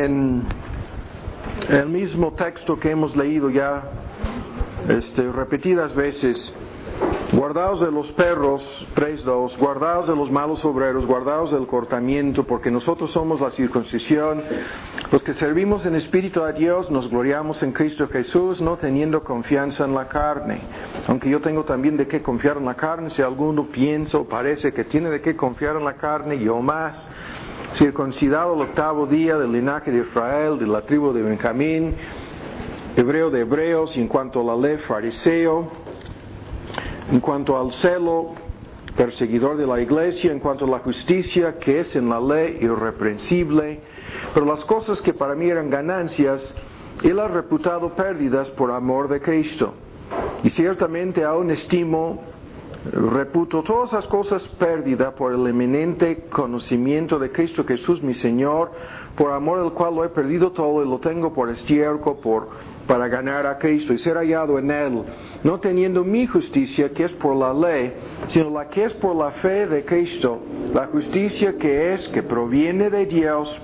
En el mismo texto que hemos leído ya repetidas veces, guardaos de los perros, 3:2, guardaos de los malos obreros, guardaos del cortamiento, porque nosotros somos la circuncisión, los que servimos en espíritu a Dios, nos gloriamos en Cristo Jesús, no teniendo confianza en la carne. Aunque yo tengo también de qué confiar en la carne, si alguno piensa o parece que tiene de qué confiar en la carne, yo más. Circuncidado el 8º día del linaje de Israel, de la tribu de Benjamín, hebreo de hebreos, y en cuanto a la ley, fariseo, en cuanto al celo, perseguidor de la iglesia, en cuanto a la justicia que es en la ley, irreprensible. Pero las cosas que para mí eran ganancias, él ha reputado pérdidas por amor de Cristo. Y ciertamente aún reputo todas esas cosas pérdida por el eminente conocimiento de Cristo Jesús mi Señor, por amor del cual lo he perdido todo y lo tengo por estiércol para ganar a Cristo y ser hallado en Él, no teniendo mi justicia que es por la ley, sino la que es por la fe de Cristo, la justicia que proviene de Dios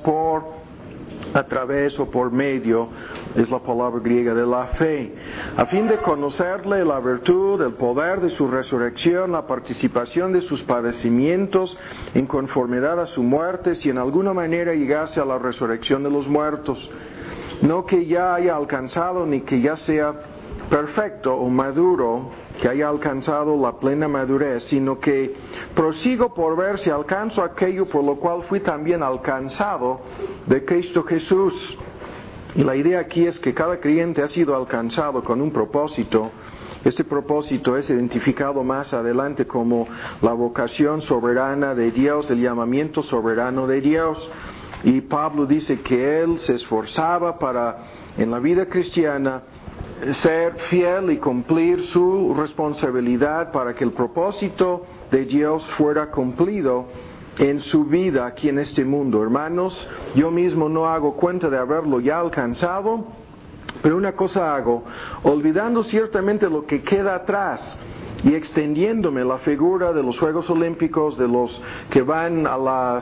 a través o por medio, es la palabra griega, de la fe, a fin de conocerle la virtud, el poder de su resurrección, la participación de sus padecimientos en conformidad a su muerte, si en alguna manera llegase a la resurrección de los muertos. No que ya haya alcanzado ni que ya sea perfecto o maduro, que haya alcanzado la plena madurez, sino que prosigo por ver si alcanzo aquello por lo cual fui también alcanzado de Cristo Jesús. Y la idea aquí es que cada creyente ha sido alcanzado con un propósito. Este propósito es identificado más adelante como la vocación soberana de Dios, el llamamiento soberano de Dios. Y Pablo dice que él se esforzaba para, en la vida cristiana, ser fiel y cumplir su responsabilidad para que el propósito de Dios fuera cumplido en su vida aquí en este mundo. Hermanos, yo mismo no hago cuenta de haberlo ya alcanzado, pero una cosa hago, olvidando ciertamente lo que queda atrás y extendiéndome la figura de los Juegos Olímpicos, de los que van a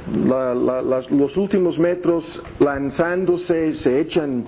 los últimos metros lanzándose, se echan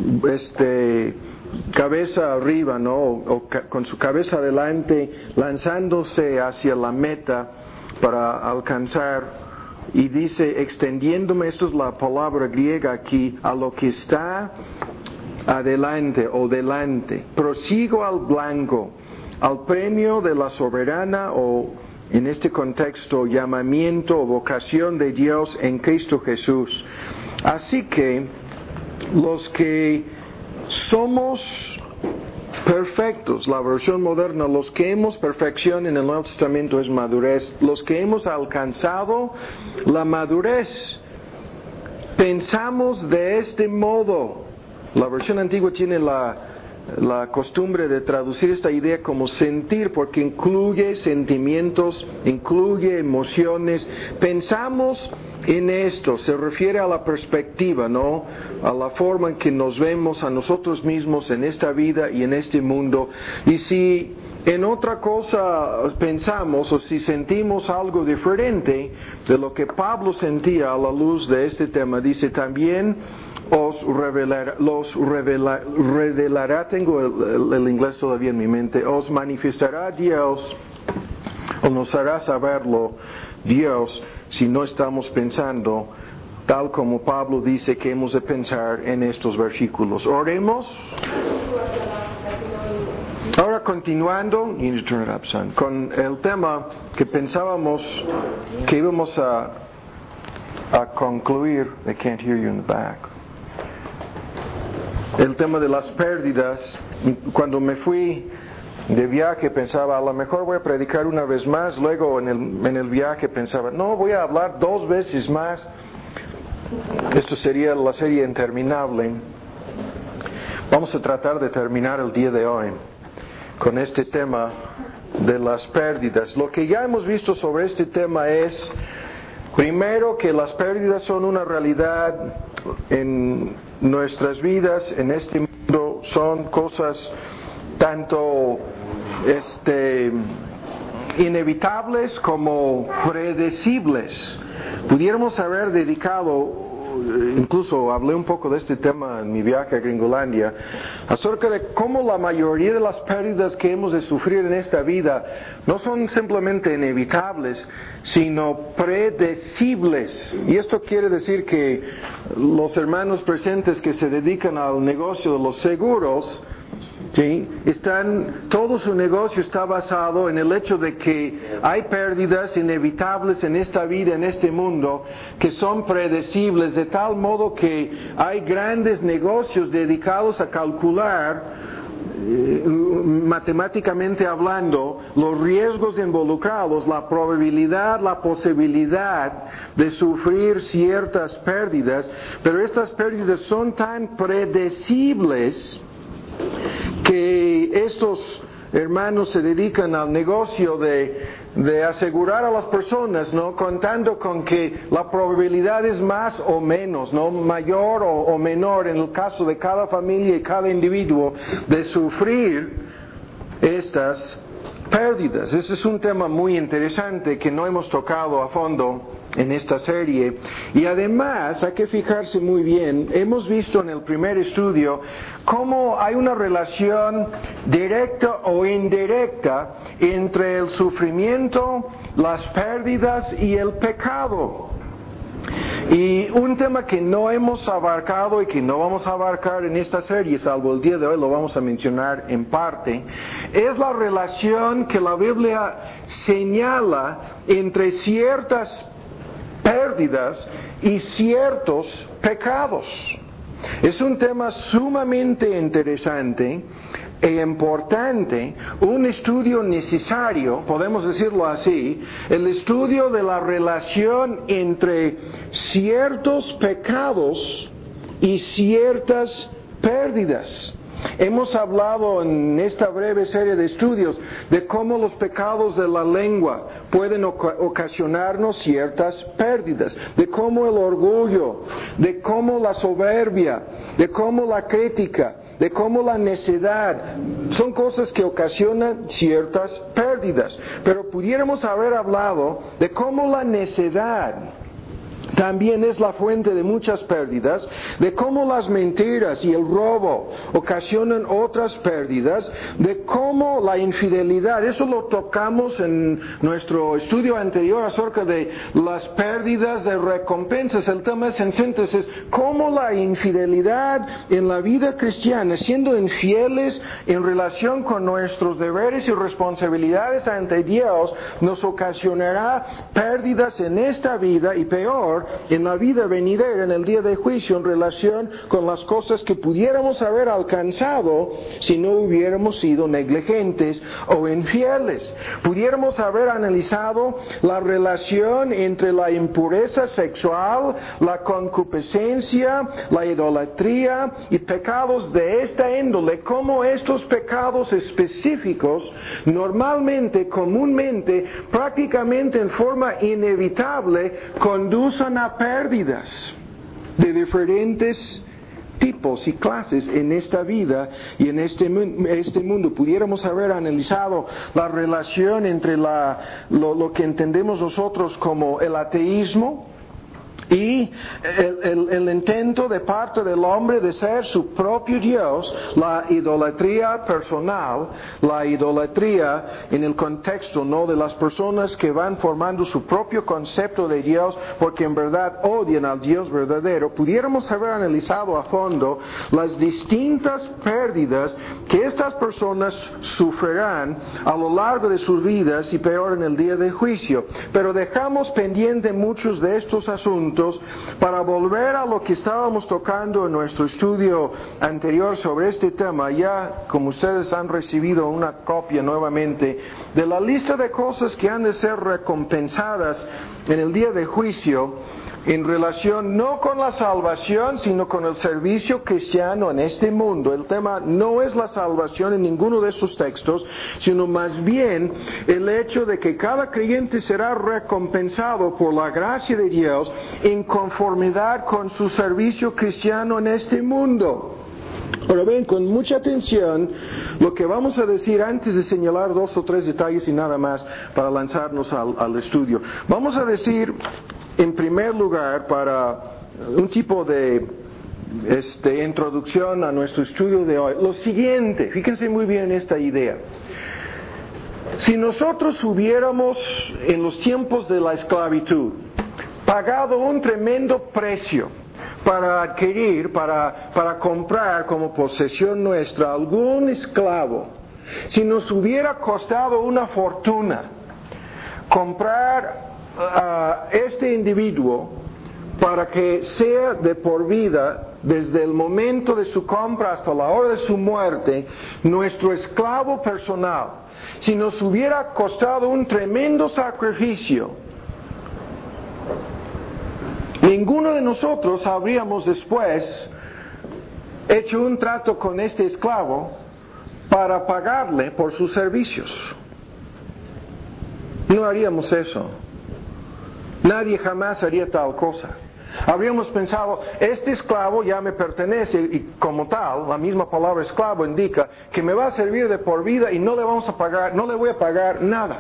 cabeza arriba, ¿no? O con su cabeza adelante, lanzándose hacia la meta para alcanzar, y dice extendiéndome, esto es la palabra griega aquí, a lo que está adelante o delante, prosigo al blanco, al premio de la soberana o en este contexto llamamiento o vocación de Dios en Cristo Jesús. Así que los que somos perfectos, la versión moderna, los que hemos perfección en el Nuevo Testamento es madurez, los que hemos alcanzado la madurez, pensamos de este modo. La versión antigua tiene la costumbre de traducir esta idea como sentir, porque incluye sentimientos, incluye emociones. Pensamos en esto, se refiere a la perspectiva, ¿no? A la forma en que nos vemos a nosotros mismos en esta vida y en este mundo. Y si en otra cosa pensamos o si sentimos algo diferente de lo que Pablo sentía a la luz de este tema, dice también os revelará, tengo el inglés todavía en mi mente, os manifestará Dios, o nos hará saberlo Dios, si no estamos pensando tal como Pablo dice que hemos de pensar en estos versículos. Oremos. Ahora continuando, you need to turn it up, son, con el tema que pensábamos que íbamos a concluir. I can't hear you in the back. El tema de las pérdidas. Cuando me fui de viaje pensaba, a lo mejor voy a predicar una vez más. Luego en el viaje pensaba, no, voy a hablar 2 veces más. Esto sería la serie interminable. Vamos a tratar de terminar el día de hoy con este tema de las pérdidas. Lo que ya hemos visto sobre este tema es, primero, que las pérdidas son una realidad en nuestras vidas, en este mundo. Son cosas tanto inevitables como predecibles. Pudiéramos haber dedicado incluso hablé un poco de este tema en mi viaje a Gringolandia, acerca de cómo la mayoría de las pérdidas que hemos de sufrir en esta vida no son simplemente inevitables, sino predecibles. Y esto quiere decir que los hermanos presentes que se dedican al negocio de los seguros, ¿sí? Todo su negocio está basado en el hecho de que hay pérdidas inevitables en esta vida, en este mundo, que son predecibles, de tal modo que hay grandes negocios dedicados a calcular, matemáticamente hablando, los riesgos involucrados, la probabilidad, la posibilidad de sufrir ciertas pérdidas, pero estas pérdidas son tan predecibles que estos hermanos se dedican al negocio de asegurar a las personas, ¿no? Contando con que la probabilidad es más o menos, ¿no? Mayor o menor en el caso de cada familia y cada individuo de sufrir estas pérdidas. Ese es un tema muy interesante que no hemos tocado a fondo en esta serie. Y además hay que fijarse muy bien, hemos visto en el primer estudio cómo hay una relación directa o indirecta entre el sufrimiento, las pérdidas y el pecado. Y un tema que no hemos abarcado y que no vamos a abarcar en esta serie, salvo el día de hoy lo vamos a mencionar en parte, es la relación que la Biblia señala entre ciertas pérdidas y ciertos pecados. Es un tema sumamente interesante e importante, un estudio necesario, podemos decirlo así, el estudio de la relación entre ciertos pecados y ciertas pérdidas. Hemos hablado en esta breve serie de estudios de cómo los pecados de la lengua pueden ocasionarnos ciertas pérdidas, de cómo el orgullo, de cómo la soberbia, de cómo la crítica, de cómo la necedad, son cosas que ocasionan ciertas pérdidas. Pero pudiéramos haber hablado de cómo la necedad también es la fuente de muchas pérdidas, de cómo las mentiras y el robo ocasionan otras pérdidas, de cómo la infidelidad, eso lo tocamos en nuestro estudio anterior acerca de las pérdidas de recompensas. El tema es en síntesis, cómo la infidelidad en la vida cristiana, siendo infieles en relación con nuestros deberes y responsabilidades ante Dios, nos ocasionará pérdidas en esta vida y peor, en la vida venidera, en el día de juicio, en relación con las cosas que pudiéramos haber alcanzado si no hubiéramos sido negligentes o infieles. Pudiéramos haber analizado la relación entre la impureza sexual, la concupiscencia, la idolatría y pecados de esta índole, cómo estos pecados específicos normalmente, comúnmente, prácticamente en forma inevitable, conducen a pérdidas de diferentes tipos y clases en esta vida y en este mundo. Pudiéramos haber analizado la relación entre lo que entendemos nosotros como el ateísmo y el intento de parte del hombre de ser su propio Dios, la idolatría personal, la idolatría en el contexto no de las personas que van formando su propio concepto de Dios porque en verdad odian al Dios verdadero. Pudiéramos haber analizado a fondo las distintas pérdidas que estas personas sufrirán a lo largo de sus vidas y peor en el día de juicio. Pero dejamos pendiente muchos de estos asuntos para volver a lo que estábamos tocando en nuestro estudio anterior sobre este tema. Ya, como ustedes han recibido una copia nuevamente de la lista de cosas que han de ser recompensadas en el día de juicio, en relación no con la salvación, sino con el servicio cristiano en este mundo. El tema no es la salvación en ninguno de esos textos, sino más bien el hecho de que cada creyente será recompensado por la gracia de Dios en conformidad con su servicio cristiano en este mundo. Ahora ven con mucha atención lo que vamos a decir antes de señalar 2 o 3 detalles y nada más para lanzarnos al estudio. Vamos a decir, en primer lugar, para un tipo de introducción a nuestro estudio de hoy. Lo siguiente, fíjense muy bien esta idea. Si nosotros hubiéramos en los tiempos de la esclavitud pagado un tremendo precio para adquirir, para comprar como posesión nuestra algún esclavo, si nos hubiera costado una fortuna comprar a este individuo para que sea de por vida, desde el momento de su compra hasta la hora de su muerte, nuestro esclavo personal, si nos hubiera costado un tremendo sacrificio, ninguno de nosotros habríamos después hecho un trato con este esclavo para pagarle por sus servicios. No haríamos eso. Nadie jamás haría tal cosa. Habríamos pensado, este esclavo ya me pertenece y como tal, la misma palabra esclavo indica que me va a servir de por vida y no le voy a pagar nada.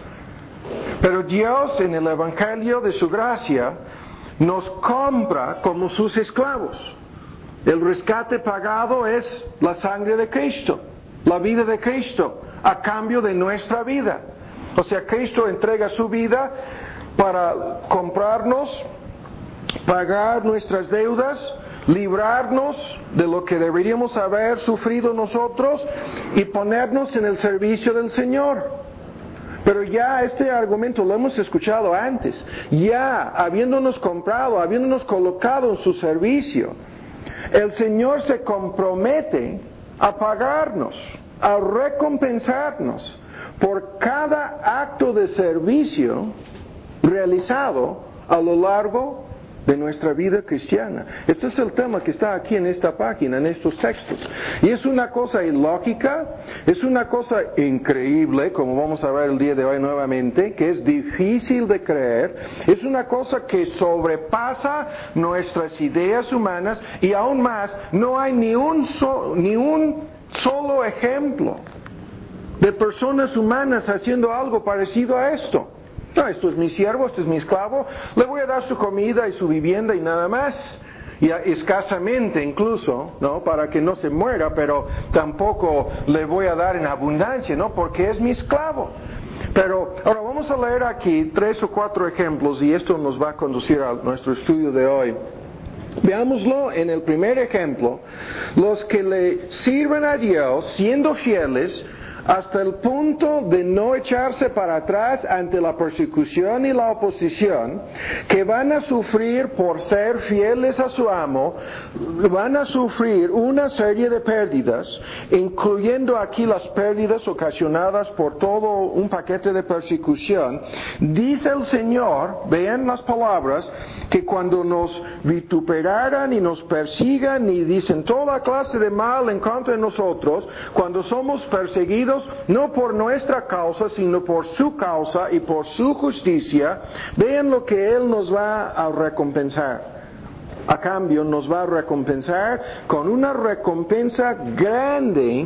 Pero Dios en el Evangelio de su gracia nos compra como sus esclavos. El rescate pagado es la sangre de Cristo, la vida de Cristo, a cambio de nuestra vida. O sea, Cristo entrega su vida para comprarnos, pagar nuestras deudas, librarnos de lo que deberíamos haber sufrido nosotros y ponernos en el servicio del Señor. Pero ya este argumento lo hemos escuchado antes. Ya habiéndonos comprado, habiéndonos colocado en su servicio, el Señor se compromete a pagarnos, a recompensarnos por cada acto de servicio realizado a lo largo de nuestra vida cristiana. Este es el tema que está aquí en esta página, en estos textos. Y es una cosa ilógica, es una cosa increíble, como vamos a ver el día de hoy nuevamente, que es difícil de creer, es una cosa que sobrepasa nuestras ideas humanas y aún más, no hay ni un solo ejemplo de personas humanas haciendo algo parecido a esto. No, esto es mi siervo, esto es mi esclavo, le voy a dar su comida y su vivienda y nada más. Y escasamente incluso, ¿no? Para que no se muera, pero tampoco le voy a dar en abundancia, ¿no? Porque es mi esclavo. Pero ahora vamos a leer aquí 3 o 4 ejemplos y esto nos va a conducir a nuestro estudio de hoy. Veámoslo en el primer ejemplo. Los que le sirven a Dios siendo fieles hasta el punto de no echarse para atrás ante la persecución y la oposición, que van a sufrir por ser fieles a su amo, van a sufrir una serie de pérdidas, incluyendo aquí las pérdidas ocasionadas por todo un paquete de persecución. Dice el Señor, vean las palabras, que cuando nos vituperaran y nos persigan y dicen toda clase de mal en contra de nosotros, cuando somos perseguidos no por nuestra causa, sino por su causa y por su justicia, vean lo que Él nos va a recompensar. A cambio, nos va a recompensar con una recompensa grande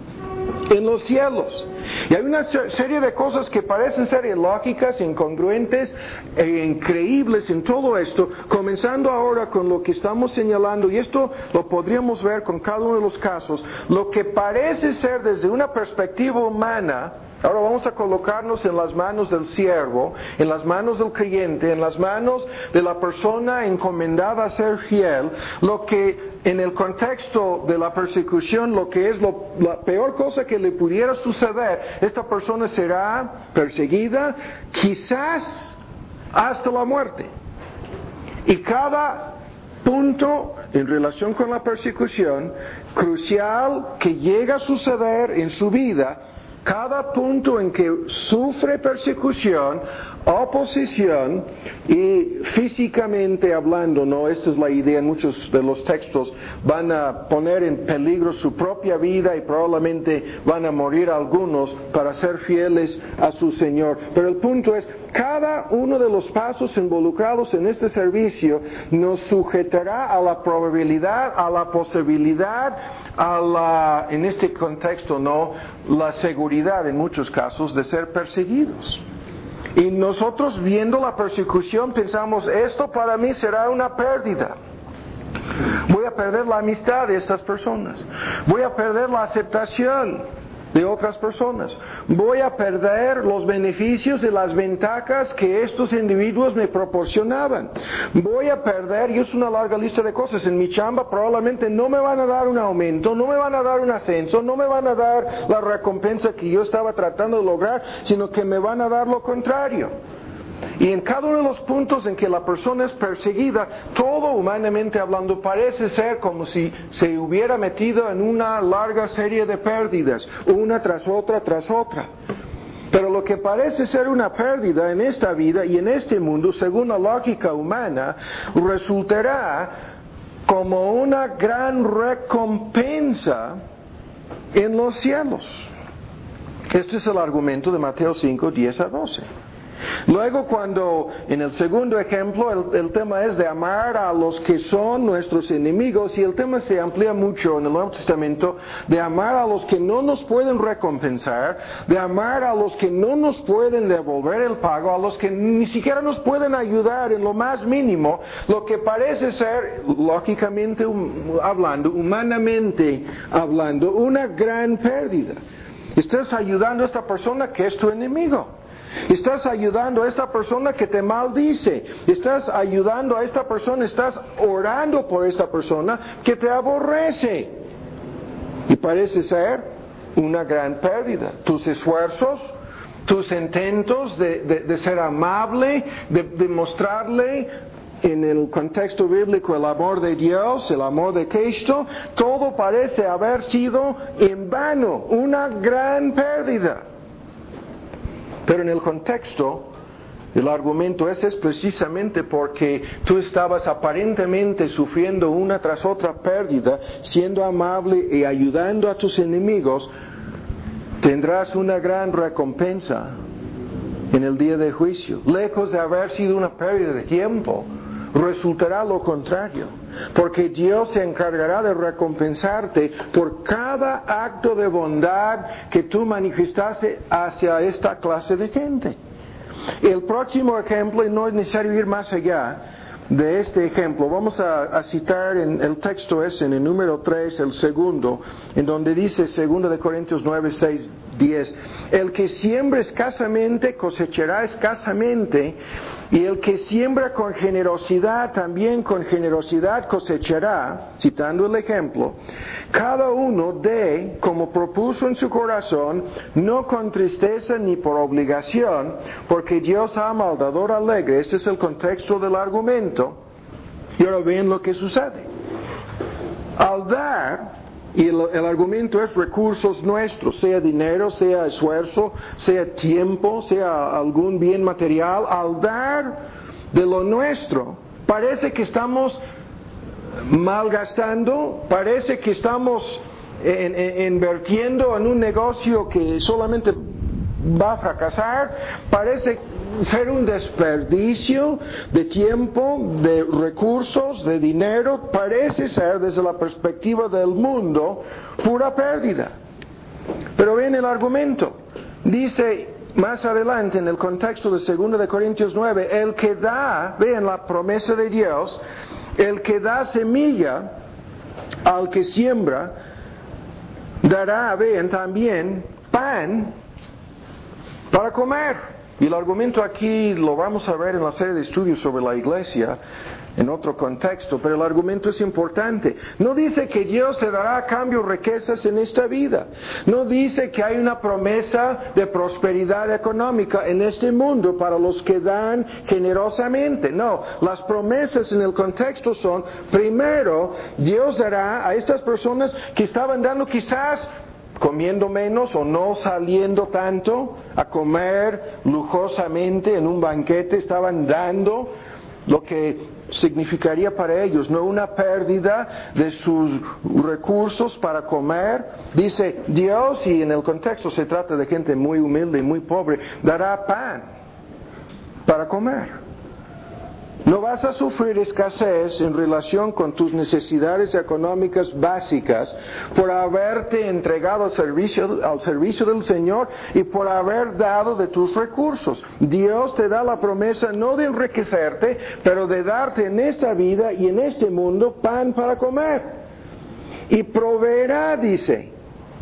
en los cielos. Y hay una serie de cosas que parecen ser ilógicas, incongruentes e increíbles en todo esto, comenzando ahora con lo que estamos señalando, y esto lo podríamos ver con cada uno de los casos, lo que parece ser desde una perspectiva humana. Ahora vamos a colocarnos en las manos del siervo, en las manos del creyente, en las manos de la persona encomendada a ser fiel, lo que en el contexto de la persecución, lo que es la peor cosa que le pudiera suceder, esta persona será perseguida quizás hasta la muerte. Y cada punto en relación con la persecución crucial que llega a suceder en su vida, cada punto en que sufre persecución, oposición y físicamente hablando, ¿no? Esta es la idea en muchos de los textos, van a poner en peligro su propia vida y probablemente van a morir algunos para ser fieles a su Señor. Pero el punto es, cada uno de los pasos involucrados en este servicio nos sujetará a la probabilidad, a la posibilidad, en este contexto, ¿no? La seguridad en muchos casos de ser perseguidos. Y nosotros viendo la persecución pensamos, esto para mí será una pérdida. Voy a perder la amistad de estas personas. Voy a perder la aceptación de otras personas. Voy a perder los beneficios y las ventajas que estos individuos me proporcionaban. Voy a perder, y es una larga lista de cosas, en mi chamba probablemente no me van a dar un aumento, no me van a dar un ascenso, no me van a dar la recompensa que yo estaba tratando de lograr, sino que me van a dar lo contrario. Y en cada uno de los puntos en que la persona es perseguida, todo humanamente hablando parece ser como si se hubiera metido en una larga serie de pérdidas, una tras otra tras otra. Pero lo que parece ser una pérdida en esta vida y en este mundo, según la lógica humana, resultará como una gran recompensa en los cielos. Este es el argumento de Mateo 5, 10 a 12. Luego cuando en el segundo ejemplo el tema es de amar a los que son nuestros enemigos, y el tema se amplía mucho en el Nuevo Testamento, de amar a los que no nos pueden recompensar, de amar a los que no nos pueden devolver el pago, a los que ni siquiera nos pueden ayudar en lo más mínimo, lo que parece ser, lógicamente hablando, humanamente hablando, una gran pérdida. Estás ayudando a esta persona que es tu enemigo. Estás ayudando a esta persona que te maldice. Estás ayudando a esta persona, estás orando por esta persona que te aborrece. Y parece ser una gran pérdida. Tus esfuerzos, tus intentos de ser amable, de mostrarle en el contexto bíblico el amor de Dios, el amor de Cristo, todo parece haber sido en vano, una gran pérdida. Pero en el contexto, el argumento es precisamente porque tú estabas aparentemente sufriendo una tras otra pérdida, siendo amable y ayudando a tus enemigos, tendrás una gran recompensa en el día de juicio. Lejos de haber sido una pérdida de tiempo, resultará lo contrario, porque Dios se encargará de recompensarte por cada acto de bondad que tú manifestaste hacia esta clase de gente. El próximo ejemplo, y no es necesario ir más allá de este ejemplo, vamos a citar en el texto en el número 3, el segundo, en donde dice 2 Corintios 9, 6, 10, el que siembra escasamente cosechará escasamente, y el que siembra con generosidad también con generosidad cosechará, citando el ejemplo. Cada uno dé como propuso en su corazón, no con tristeza ni por obligación, porque Dios ama al dador alegre. Este es el contexto del argumento. Y ahora ven lo que sucede. Al dar, y el argumento es recursos nuestros, sea dinero, sea esfuerzo, sea tiempo, sea algún bien material. Al dar de lo nuestro, parece que estamos malgastando, parece que estamos invirtiendo en un negocio que solamente va a fracasar, parece ser un desperdicio de tiempo, de recursos, de dinero, parece ser desde la perspectiva del mundo pura pérdida. Pero ven el argumento, dice más adelante en el contexto de 2 Corintios 9, el que da, vean la promesa de Dios, el que da semilla al que siembra, dará, vean también, pan para comer. Y el argumento aquí lo vamos a ver en la serie de estudios sobre la iglesia, en otro contexto, pero el argumento es importante. No dice que Dios te dará a cambio riquezas en esta vida. No dice que hay una promesa de prosperidad económica en este mundo para los que dan generosamente. No, las promesas en el contexto son, primero, Dios dará a estas personas que estaban dando quizás comiendo menos o no saliendo tanto a comer lujosamente en un banquete, estaban dando lo que significaría para ellos no una pérdida de sus recursos para comer. Dice Dios, y en el contexto se trata de gente muy humilde y muy pobre, dará pan para comer. No vas a sufrir escasez en relación con tus necesidades económicas básicas por haberte entregado al servicio del Señor y por haber dado de tus recursos. Dios te da la promesa no de enriquecerte, pero de darte en esta vida y en este mundo pan para comer. Y proveerá, dice.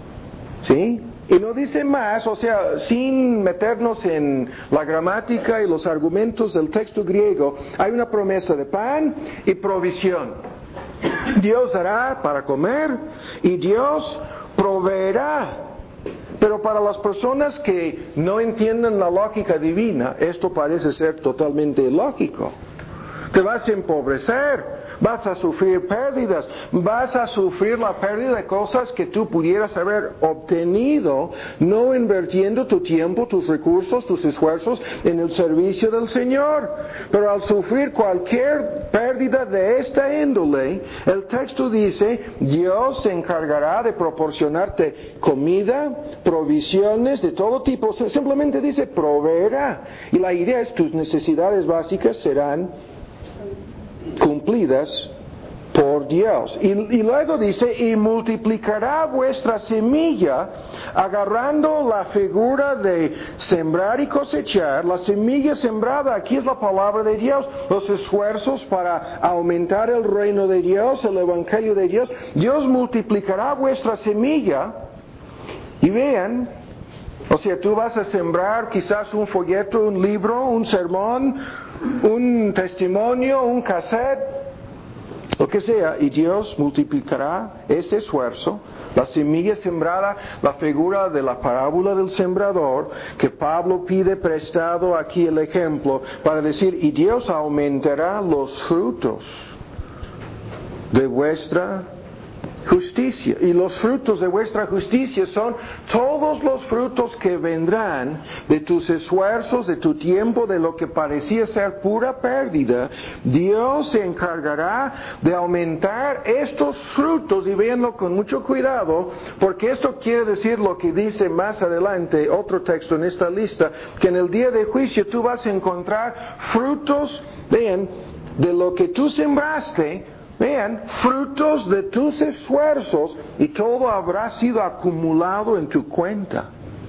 ¿Sí? Y no dice más, o sea, sin meternos en la gramática y los argumentos del texto griego, hay una promesa de pan y provisión. Dios dará para comer y Dios proveerá. Pero para las personas que no entienden la lógica divina, esto parece ser totalmente ilógico. Te vas a empobrecer. Vas a sufrir pérdidas, vas a sufrir la pérdida de cosas que tú pudieras haber obtenido, no invirtiendo tu tiempo, tus recursos, tus esfuerzos en el servicio del Señor. Pero al sufrir cualquier pérdida de esta índole, el texto dice, Dios se encargará de proporcionarte comida, provisiones de todo tipo, simplemente dice proveerá. Y la idea es tus necesidades básicas serán cumplidas por Dios. Y luego dice, y multiplicará vuestra semilla, agarrando la figura de sembrar y cosechar. La semilla sembrada, aquí es la palabra de Dios, los esfuerzos para aumentar el reino de Dios, el evangelio de Dios. Dios multiplicará vuestra semilla. Y vean, o sea, tú vas a sembrar quizás un folleto, un libro, un sermón, un testimonio, un cassette, lo que sea, y Dios multiplicará ese esfuerzo. La semilla sembrada, la figura de la parábola del sembrador, que Pablo pide prestado aquí el ejemplo, para decir, y Dios aumentará los frutos de vuestra justicia. Y los frutos de vuestra justicia son todos los frutos que vendrán de tus esfuerzos, de tu tiempo, de lo que parecía ser pura pérdida. Dios se encargará de aumentar estos frutos, y véanlo con mucho cuidado, porque esto quiere decir lo que dice más adelante, otro texto en esta lista, que en el día de juicio tú vas a encontrar frutos, vean, de lo que tú sembraste. Vean, frutos de tus esfuerzos, y todo habrá sido acumulado en tu cuenta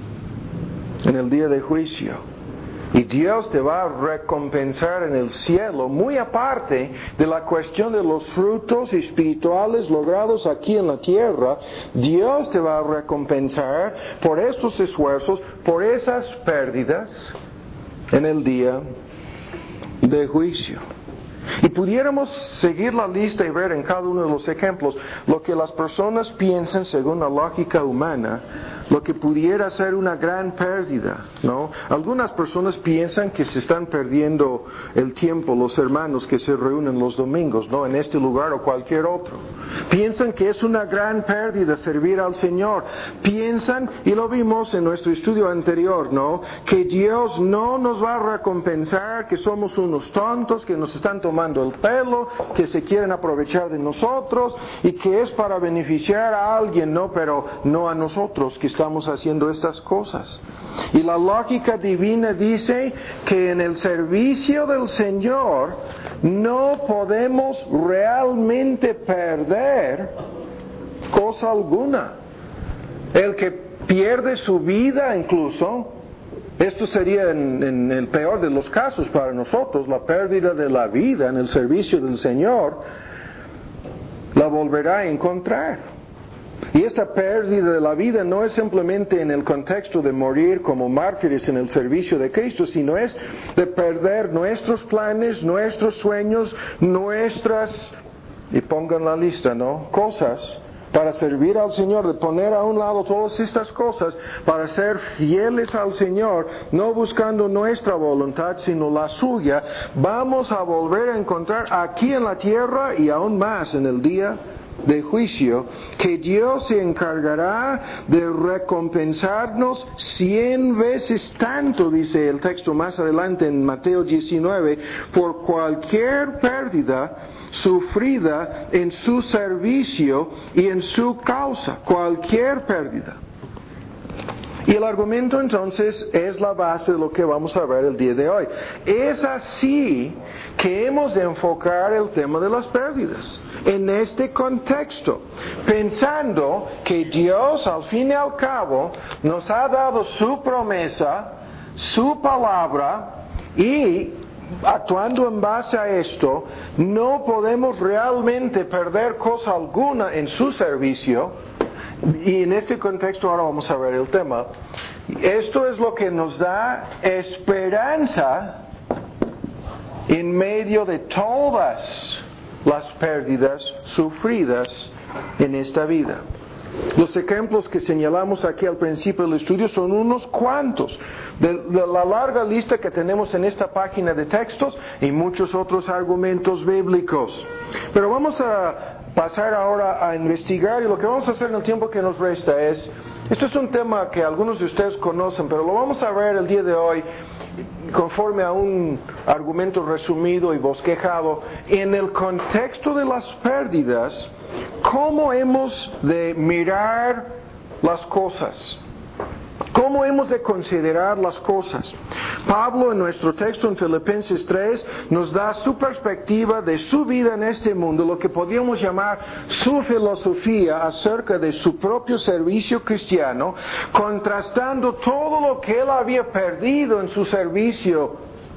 en el día de juicio. Y Dios te va a recompensar en el cielo, muy aparte de la cuestión de los frutos espirituales logrados aquí en la tierra. Dios te va a recompensar por estos esfuerzos, por esas pérdidas en el día de juicio. Y pudiéramos seguir la lista y ver en cada uno de los ejemplos lo que las personas piensan según la lógica humana, lo que pudiera ser una gran pérdida, ¿no? Algunas personas piensan que se están perdiendo el tiempo, los hermanos que se reúnen los domingos, ¿no? En este lugar o cualquier otro. Piensan que es una gran pérdida servir al Señor. Piensan, y lo vimos en nuestro estudio anterior, ¿no? Que Dios no nos va a recompensar, que somos unos tontos, que nos están tomando el pelo, que se quieren aprovechar de nosotros y que es para beneficiar a alguien, ¿no? Pero no a nosotros que estamos haciendo estas cosas. Y la lógica divina dice que en el servicio del Señor no podemos realmente perder cosa alguna. El que pierde su vida incluso, esto sería en el peor de los casos para nosotros, la pérdida de la vida en el servicio del Señor, la volverá a encontrar. Y esta pérdida de la vida no es simplemente en el contexto de morir como mártires en el servicio de Cristo, sino es de perder nuestros planes, nuestros sueños, nuestras, y pongan la lista, ¿no? Cosas para servir al Señor, de poner a un lado todas estas cosas para ser fieles al Señor, no buscando nuestra voluntad, sino la suya. Vamos a volver a encontrar aquí en la tierra y aún más en el día de juicio, que Dios se encargará de recompensarnos 100 veces tanto, dice el texto más adelante en Mateo 19, por cualquier pérdida sufrida en su servicio y en su causa, cualquier pérdida. Y el argumento entonces es la base de lo que vamos a ver el día de hoy. Es así que hemos de enfocar el tema de las pérdidas, en este contexto, pensando que Dios al fin y al cabo nos ha dado su promesa, su palabra, y actuando en base a esto, no podemos realmente perder cosa alguna en su servicio. Y en este contexto ahora vamos a ver el tema. Esto es lo que nos da esperanza en medio de todas las pérdidas sufridas en esta vida. Los ejemplos que señalamos aquí al principio del estudio son unos cuantos de la larga lista que tenemos en esta página de textos y muchos otros argumentos bíblicos. Pero vamos a pasar ahora a investigar, y lo que vamos a hacer en el tiempo que nos resta esto es un tema que algunos de ustedes conocen, pero lo vamos a ver el día de hoy conforme a un argumento resumido y bosquejado en el contexto de las pérdidas. ¿Cómo hemos de mirar las cosas? ¿Cómo hemos de considerar las cosas? Pablo en nuestro texto en Filipenses 3 nos da su perspectiva de su vida en este mundo, lo que podríamos llamar su filosofía acerca de su propio servicio cristiano, contrastando todo lo que él había perdido en su servicio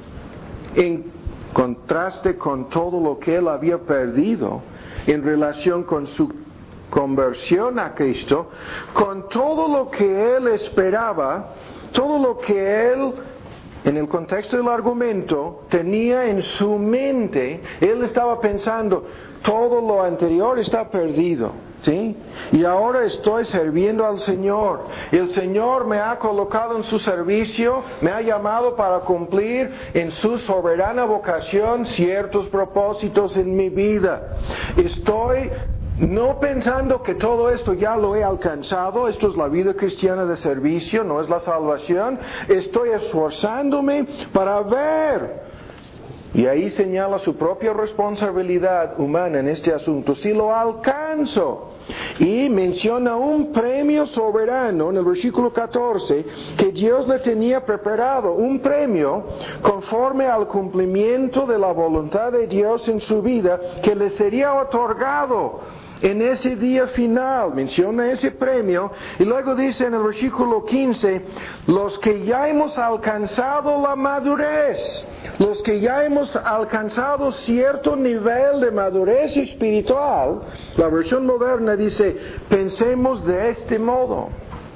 en contraste con todo lo que él había perdido en relación con su conversión a Cristo, con todo lo que él esperaba, todo lo que él, en el contexto del argumento, tenía en su mente. Él estaba pensando, todo lo anterior está perdido, ¿sí? Y ahora estoy sirviendo al Señor. El Señor me ha colocado en su servicio, me ha llamado para cumplir en su soberana vocación ciertos propósitos en mi vida. Estoy no pensando que todo esto ya lo he alcanzado, esto es la vida cristiana de servicio, no es la salvación. Estoy esforzándome para ver. Y ahí señala su propia responsabilidad humana en este asunto. Si lo alcanzo. Y menciona un premio soberano en el versículo 14 que Dios le tenía preparado, un premio conforme al cumplimiento de la voluntad de Dios en su vida que le sería otorgado en ese día final. Menciona ese premio y luego dice en el versículo 15, los que ya hemos alcanzado la madurez, los que ya hemos alcanzado cierto nivel de madurez espiritual, la versión moderna dice, pensemos de este modo,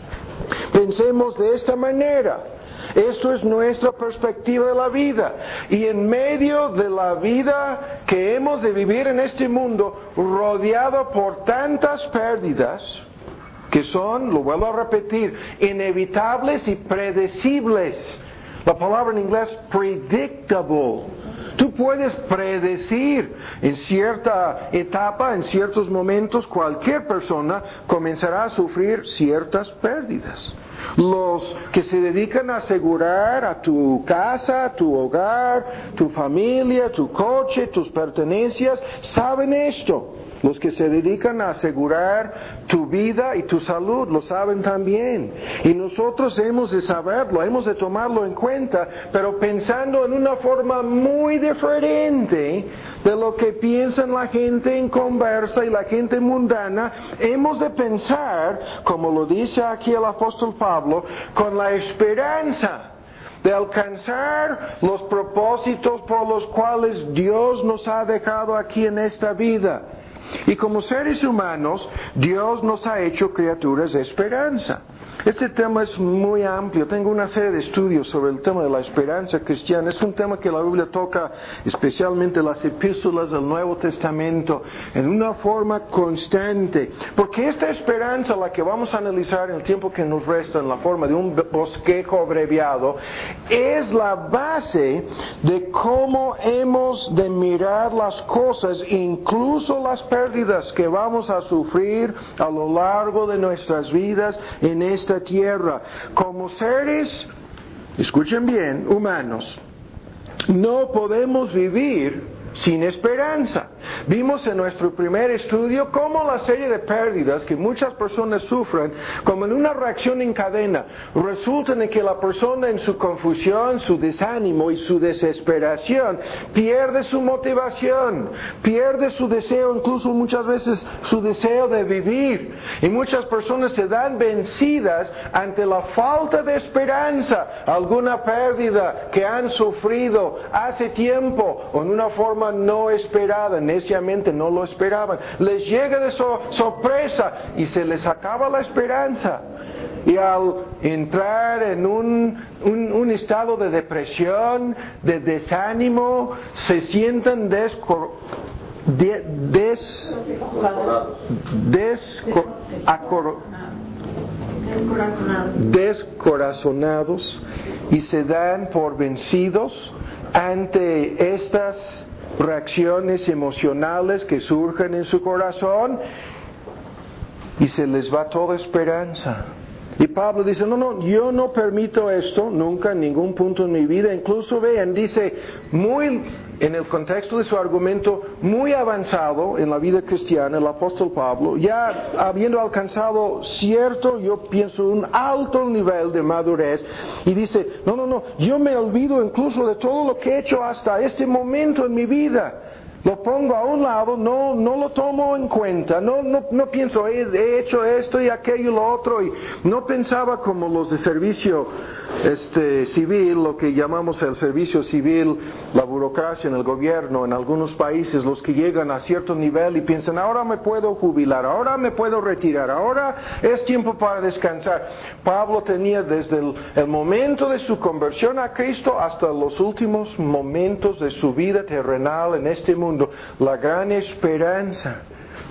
pensemos de esta manera. Esto es nuestra perspectiva de la vida. Y en medio de la vida que hemos de vivir en este mundo, rodeado por tantas pérdidas, que son, lo vuelvo a repetir, inevitables y predecibles. La palabra en inglés, predictable. Tú puedes predecir en cierta etapa, en ciertos momentos, cualquier persona comenzará a sufrir ciertas pérdidas. Los que se dedican a asegurar a tu casa, tu hogar, tu familia, tu coche, tus pertenencias, saben esto. Los que se dedican a asegurar tu vida y tu salud lo saben también. Y nosotros hemos de saberlo, hemos de tomarlo en cuenta, pero pensando en una forma muy diferente de lo que piensan la gente inconversa y la gente mundana. Hemos de pensar, como lo dice aquí el apóstol Pablo, con la esperanza de alcanzar los propósitos por los cuales Dios nos ha dejado aquí en esta vida. Y como seres humanos, Dios nos ha hecho criaturas de esperanza. Este tema es muy amplio. Tengo una serie de estudios sobre el tema de la esperanza cristiana. Es un tema que la Biblia toca, especialmente las epístolas del Nuevo Testamento, en una forma constante. Porque esta esperanza, la que vamos a analizar en el tiempo que nos resta, en la forma de un bosquejo abreviado, es la base de cómo hemos de mirar las cosas, incluso las pérdidas que vamos a sufrir a lo largo de nuestras vidas en esta tierra. Como seres, escuchen bien, humanos, no podemos vivir sin esperanza. Vimos en nuestro primer estudio cómo la serie de pérdidas que muchas personas sufren, como en una reacción en cadena, resultan en que la persona en su confusión, su desánimo y su desesperación pierde su motivación, pierde su deseo, incluso muchas veces su deseo de vivir. Y muchas personas se dan vencidas ante la falta de esperanza, alguna pérdida que han sufrido hace tiempo o en una forma no esperada, neciamente no lo esperaban. Les llega de sorpresa y se les acaba la esperanza. Y al entrar en un estado de depresión, de desánimo, se sienten descorazonados y se dan por vencidos ante estas reacciones emocionales que surgen en su corazón y se les va toda esperanza. Y Pablo dice, no, yo no permito esto nunca en ningún punto en mi vida. Incluso vean, dice, en el contexto de su argumento, muy avanzado en la vida cristiana, el apóstol Pablo, ya habiendo alcanzado cierto, yo pienso, un alto nivel de madurez, y dice, no, yo me olvido incluso de todo lo que he hecho hasta este momento en mi vida. Lo pongo a un lado, no lo tomo en cuenta, no pienso, he hecho esto y aquello y lo otro, y no pensaba como los de servicio civil, lo que llamamos el servicio civil, la burocracia en el gobierno, en algunos países, los que llegan a cierto nivel y piensan, ahora me puedo jubilar, ahora me puedo retirar, ahora es tiempo para descansar. Pablo tenía desde el momento de su conversión a Cristo hasta los últimos momentos de su vida terrenal en este mundo, la gran esperanza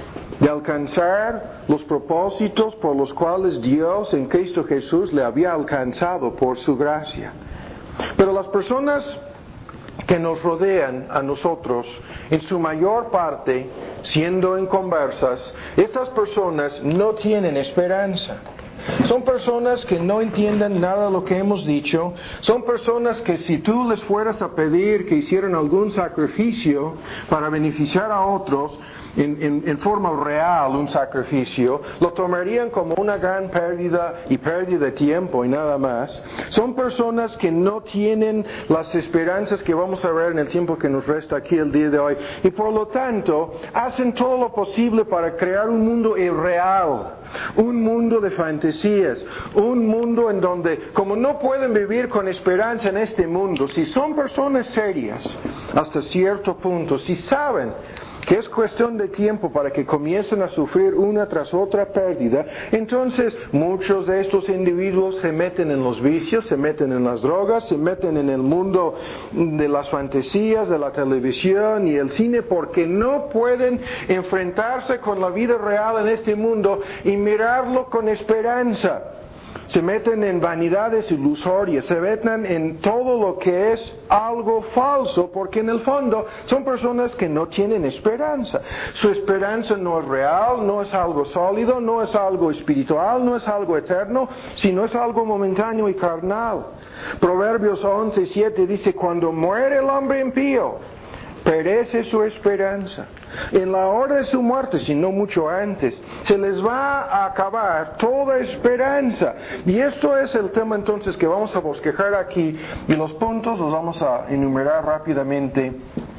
de alcanzar los propósitos por los cuales Dios en Cristo Jesús le había alcanzado por su gracia. Pero las personas que nos rodean a nosotros, en su mayor parte, siendo inconversas, estas personas no tienen esperanza. Son personas que no entienden nada de lo que hemos dicho. Son personas que si tú les fueras a pedir que hicieran algún sacrificio para beneficiar a otros, en forma real un sacrificio, lo tomarían como una gran pérdida y pérdida de tiempo y nada más. Son personas que no tienen las esperanzas que vamos a ver en el tiempo que nos resta aquí el día de hoy. Y por lo tanto, hacen todo lo posible para crear un mundo irreal, un mundo de fantasías, un mundo en donde, como no pueden vivir con esperanza en este mundo, si son personas serias hasta cierto punto, si saben que es cuestión de tiempo para que comiencen a sufrir una tras otra pérdida, entonces muchos de estos individuos se meten en los vicios, se meten en las drogas, se meten en el mundo de las fantasías, de la televisión y el cine, porque no pueden enfrentarse con la vida real en este mundo y mirarlo con esperanza. Se meten en vanidades ilusorias, se meten en todo lo que es algo falso, porque en el fondo son personas que no tienen esperanza. Su esperanza no es real, no es algo sólido, no es algo espiritual, no es algo eterno, sino es algo momentáneo y carnal. Proverbios 11:7 dice, cuando muere el hombre impío, perece su esperanza. En la hora de su muerte, si no mucho antes, se les va a acabar toda esperanza. Y esto es el tema entonces que vamos a bosquejar aquí, y los puntos los vamos a enumerar rápidamente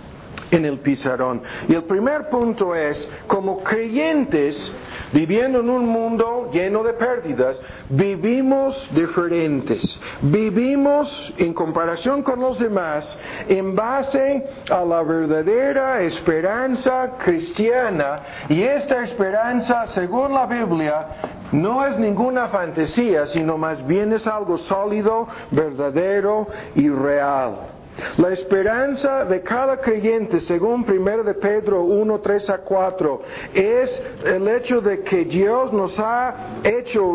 en el pizarrón. Y el primer punto es, como creyentes, viviendo en un mundo lleno de pérdidas, vivimos diferentes. Vivimos en comparación con los demás en base a la verdadera esperanza cristiana. Y esta esperanza, según la Biblia, no es ninguna fantasía, sino más bien es algo sólido, verdadero y real. La esperanza de cada creyente, según 1 de Pedro 1, 3 a 4, es el hecho de que Dios nos ha hecho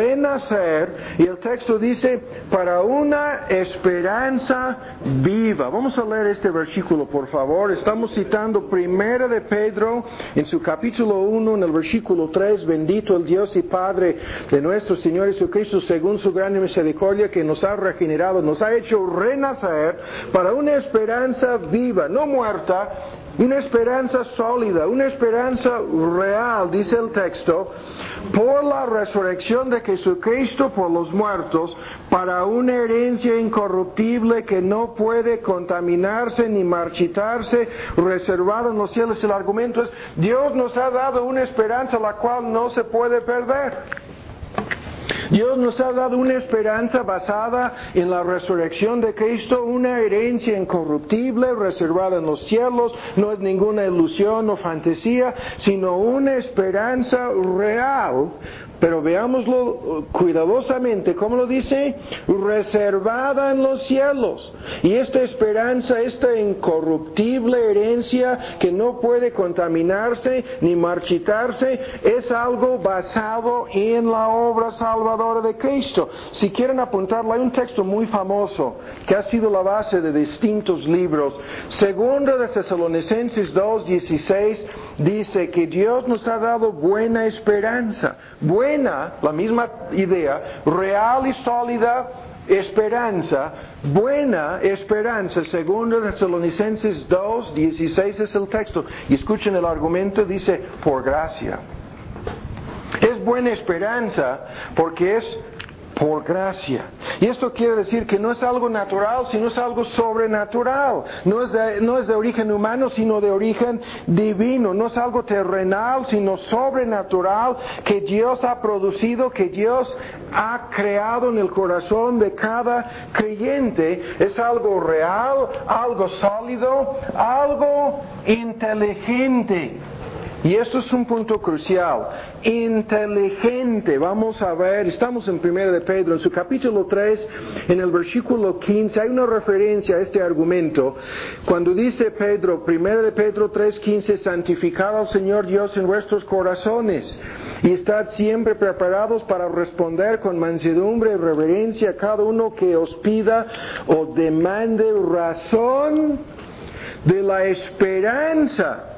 renacer, y el texto dice, para una esperanza viva. Vamos a leer este versículo, por favor. Estamos citando 1 de Pedro, en su capítulo 1, en el versículo 3, bendito el Dios y Padre de nuestro Señor Jesucristo, según su gran misericordia, que nos ha regenerado, nos ha hecho renacer para una esperanza viva, no muerta, una esperanza sólida, una esperanza real, dice el texto, por la resurrección de Jesucristo por los muertos, para una herencia incorruptible que no puede contaminarse ni marchitarse, reservada en los cielos. El argumento es, Dios nos ha dado una esperanza la cual no se puede perder. Dios nos ha dado una esperanza basada en la resurrección de Cristo, una herencia incorruptible reservada en los cielos, no es ninguna ilusión o fantasía, sino una esperanza real. Pero veámoslo cuidadosamente, ¿cómo lo dice? Reservada en los cielos. Y esta esperanza, esta incorruptible herencia que no puede contaminarse ni marchitarse, es algo basado en la obra salvadora de Cristo. Si quieren apuntarlo, hay un texto muy famoso que ha sido la base de distintos libros. Segundo de Tesalonicenses 2:16 dice que Dios nos ha dado buena esperanza. Buena, la misma idea, real y sólida esperanza, buena esperanza. Segundo de Tesalonicenses 2:16 es el texto. Y escuchen el argumento, dice, por gracia. Es buena esperanza porque es por gracia. Y esto quiere decir que no es algo natural, sino es algo sobrenatural. No es de origen humano, sino de origen divino. No es algo terrenal, sino sobrenatural que Dios ha producido, que Dios ha creado en el corazón de cada creyente. Es algo real, algo sólido, algo inteligente. Y esto es un punto crucial. Inteligente. Vamos a ver, estamos en 1 de Pedro, en su capítulo 3, en el versículo 15, hay una referencia a este argumento. Cuando dice Pedro, 1 de Pedro 3:15, santificad al Señor Dios en vuestros corazones y estad siempre preparados para responder con mansedumbre y reverencia a cada uno que os pida o demande razón de la esperanza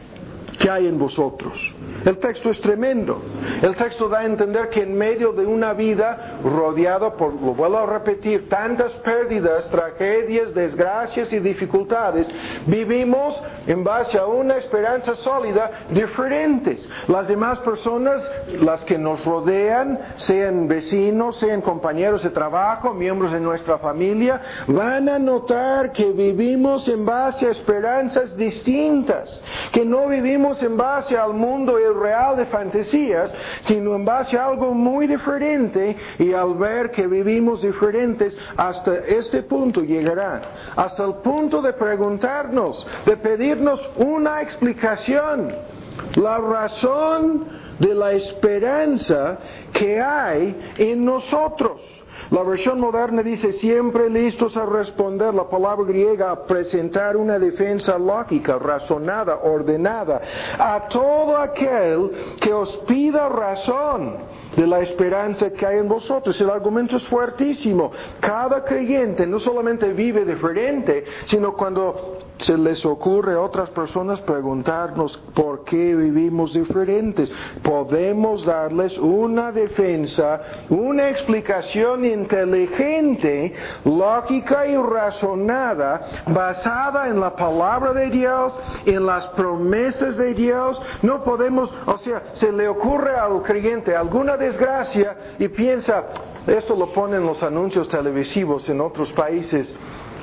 que hay en vosotros. El texto es tremendo. El texto da a entender que en medio de una vida rodeada por, lo vuelvo a repetir, tantas pérdidas, tragedias, desgracias y dificultades, vivimos en base a una esperanza sólida diferentes. Las demás personas, las que nos rodean, sean vecinos, sean compañeros de trabajo, miembros de nuestra familia, van a notar que vivimos en base a esperanzas distintas, que no vivimos en base al mundo irreal de fantasías, sino en base a algo muy diferente. Y al ver que vivimos diferentes, hasta este punto llegarán, hasta el punto de preguntarnos, de pedirnos una explicación, la razón de la esperanza que hay en nosotros. La versión moderna dice, siempre listos a responder, la palabra griega, a presentar una defensa lógica, razonada, ordenada, a todo aquel que os pida razón de la esperanza que hay en vosotros. El argumento es fuertísimo. Cada creyente no solamente vive diferente, sino cuando se les ocurre a otras personas preguntarnos por qué vivimos diferentes, podemos darles una defensa, una explicación inteligente, lógica y razonada, basada en la palabra de Dios, en las promesas de Dios. No podemos, se le ocurre al creyente alguna desgracia y piensa, esto lo ponen los anuncios televisivos en otros países,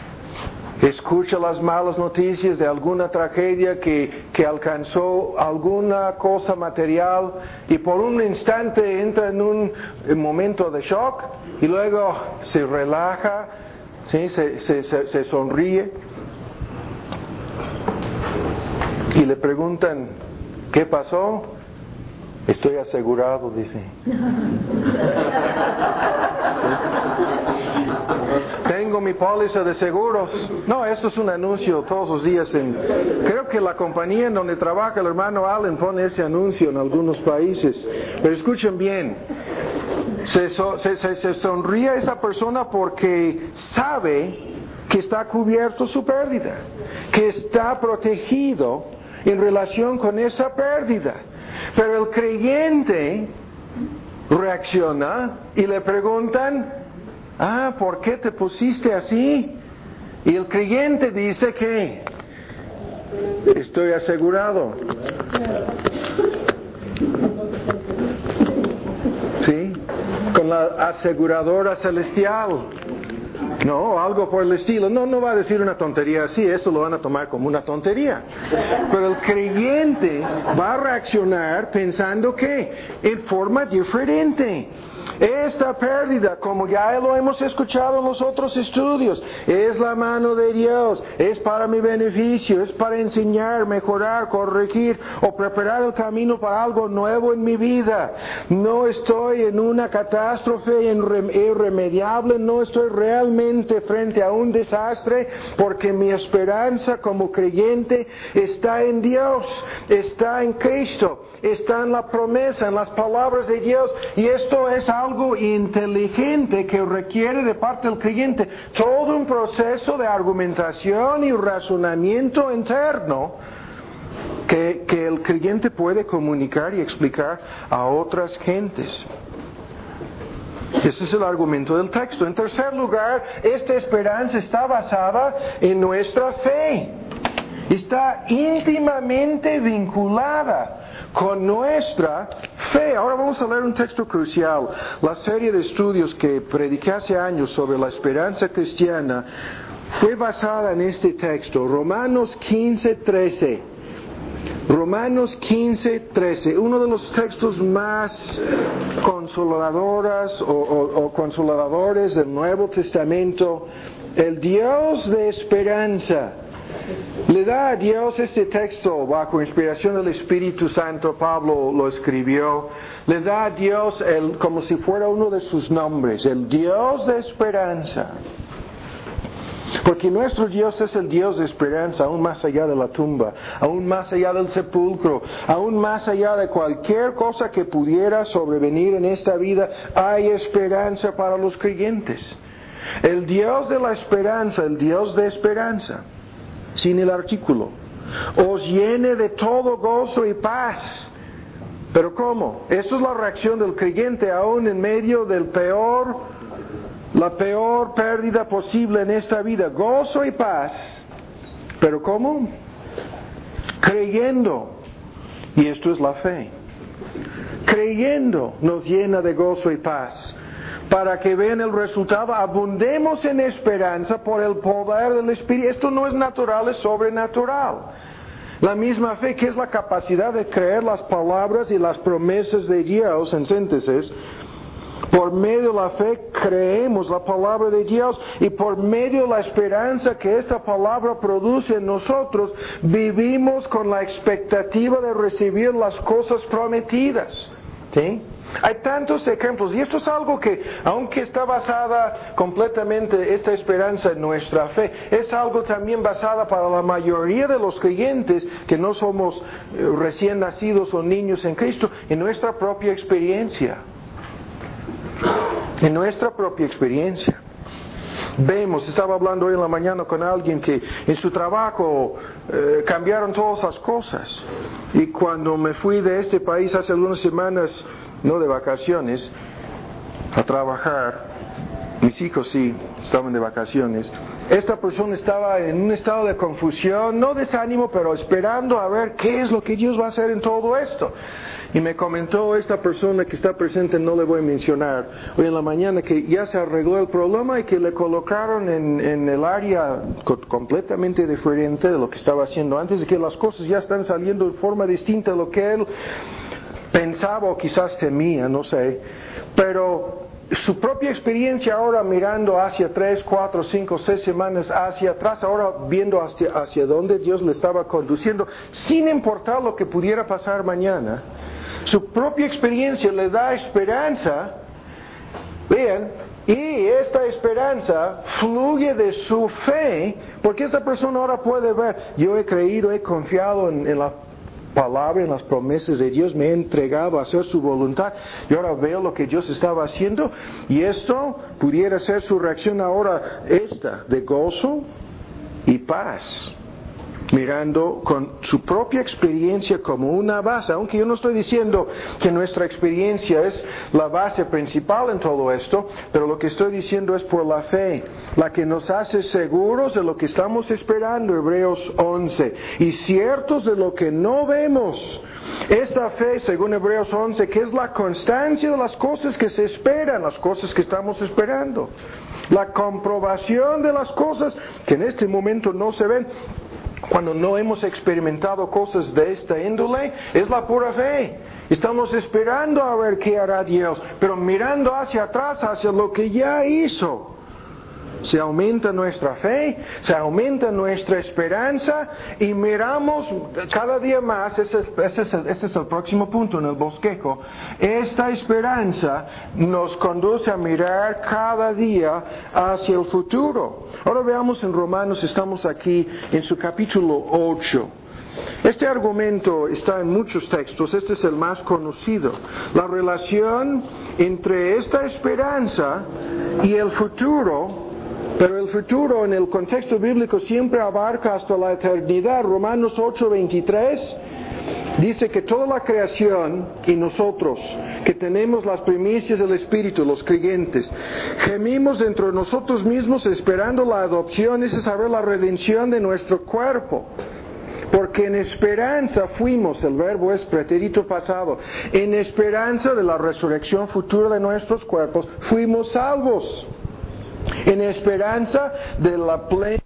escucha las malas noticias de alguna tragedia que alcanzó alguna cosa material y por un instante entra en un momento de shock y luego se relaja, ¿sí? se sonríe y le preguntan, ¿qué pasó? Estoy asegurado, dice. Tengo mi póliza de seguros. No, esto es un anuncio todos los días. Creo que la compañía en donde trabaja el hermano Allen pone ese anuncio en algunos países. Pero escuchen bien. Se sonríe esa persona porque sabe que está cubierto su pérdida, que está protegido en relación con esa pérdida. Pero el creyente reacciona y le preguntan, ¿por qué te pusiste así? Y el creyente dice que estoy asegurado. ¿Sí? Con la aseguradora celestial. No, algo por el estilo. No va a decir una tontería así, esto lo van a tomar como una tontería. Pero el creyente va a reaccionar pensando que en forma diferente. Esta pérdida, como ya lo hemos escuchado en los otros estudios, es la mano de Dios, es para mi beneficio, es para enseñar, mejorar, corregir o preparar el camino para algo nuevo en mi vida. No estoy en una catástrofe irremediable, no estoy realmente frente a un desastre, porque mi esperanza como creyente está en Dios, está en Cristo, está en la promesa, en las palabras de Dios, y esto es algo inteligente que requiere de parte del creyente todo un proceso de argumentación y razonamiento interno que el creyente puede comunicar y explicar a otras gentes. Ese es el argumento del texto. En tercer lugar, esta esperanza está basada en nuestra fe. Está íntimamente vinculada con nuestra fe. Ahora vamos a leer un texto crucial. La serie de estudios que prediqué hace años sobre la esperanza cristiana fue basada en este texto, Romanos 15:13. Romanos 15:13, uno de los textos más consoladores del Nuevo Testamento. El Dios de esperanza le da a Dios este texto bajo inspiración del Espíritu Santo. Pablo lo escribió. Le da a Dios como si fuera uno de sus nombres, el Dios de esperanza. Porque nuestro Dios es el Dios de esperanza, aún más allá de la tumba, aún más allá del sepulcro, aún más allá de cualquier cosa que pudiera sobrevenir en esta vida, hay esperanza para los creyentes. El Dios de la esperanza, el Dios de esperanza, sin el artículo, os llene de todo gozo y paz. ¿Pero cómo? Esa es la reacción del creyente aún en medio del la peor pérdida posible en esta vida. Gozo y paz. ¿Pero cómo? Creyendo. Y esto es la fe. Creyendo nos llena de gozo y paz. Para que vean el resultado, abundemos en esperanza por el poder del Espíritu. Esto no es natural, es sobrenatural. La misma fe, que es la capacidad de creer las palabras y las promesas de Dios, en síntesis. Por medio de la fe creemos la palabra de Dios, y por medio de la esperanza que esta palabra produce en nosotros, vivimos con la expectativa de recibir las cosas prometidas. ¿Sí? Hay tantos ejemplos, y esto es algo que, aunque está basada completamente esta esperanza en nuestra fe, es algo también basada para la mayoría de los creyentes que no somos recién nacidos o niños en Cristo, en nuestra propia experiencia. En nuestra propia experiencia. Estaba hablando hoy en la mañana con alguien que en su trabajo cambiaron todas las cosas. Y cuando me fui de este país hace algunas semanas, no de vacaciones, a trabajar, mis hijos sí estaban de vacaciones, esta persona estaba en un estado de confusión, no desánimo, pero esperando a ver qué es lo que Dios va a hacer en todo esto. Y me comentó esta persona que está presente, no le voy a mencionar, hoy en la mañana, que ya se arregló el problema y que le colocaron en el área completamente diferente de lo que estaba haciendo antes, y que las cosas ya están saliendo de forma distinta de lo que él pensaba o quizás temía, no sé. Pero su propia experiencia ahora mirando hacia 3, 4, 5, 6 semanas hacia atrás, ahora viendo hacia dónde Dios le estaba conduciendo, sin importar lo que pudiera pasar mañana, su propia experiencia le da esperanza. Vean, y esta esperanza fluye de su fe, porque esta persona ahora puede ver, yo he creído, he confiado en la palabra, en las promesas de Dios, me he entregado a hacer su voluntad, y ahora veo lo que Dios estaba haciendo, y esto pudiera ser su reacción ahora, esta, de gozo y paz. mirando con su propia experiencia como una base, aunque yo no estoy diciendo que nuestra experiencia es la base principal en todo esto, pero lo que estoy diciendo es por la fe, la que nos hace seguros de lo que estamos esperando, Hebreos 11, y ciertos de lo que no vemos. Esta fe, según Hebreos 11, que es la constancia de las cosas que se esperan, las cosas que estamos esperando, la comprobación de las cosas que en este momento no se ven. Cuando no hemos experimentado cosas de esta índole, es la pura fe. Estamos esperando a ver qué hará Dios, pero mirando hacia atrás, hacia lo que ya hizo. Se aumenta nuestra fe, se aumenta nuestra esperanza y miramos cada día más, ese es el próximo punto en el bosquejo, esta esperanza nos conduce a mirar cada día hacia el futuro. Ahora veamos en Romanos, estamos aquí en su capítulo 8. Este argumento está en muchos textos, este es el más conocido. La relación entre esta esperanza y el futuro. Pero el futuro en el contexto bíblico siempre abarca hasta la eternidad. Romanos 8:23 dice que toda la creación y nosotros, que tenemos las primicias del Espíritu, los creyentes, gemimos dentro de nosotros mismos esperando la adopción, es saber la redención de nuestro cuerpo. Porque en esperanza fuimos, el verbo es pretérito pasado, en esperanza de la resurrección futura de nuestros cuerpos, fuimos salvos. En esperanza de la plena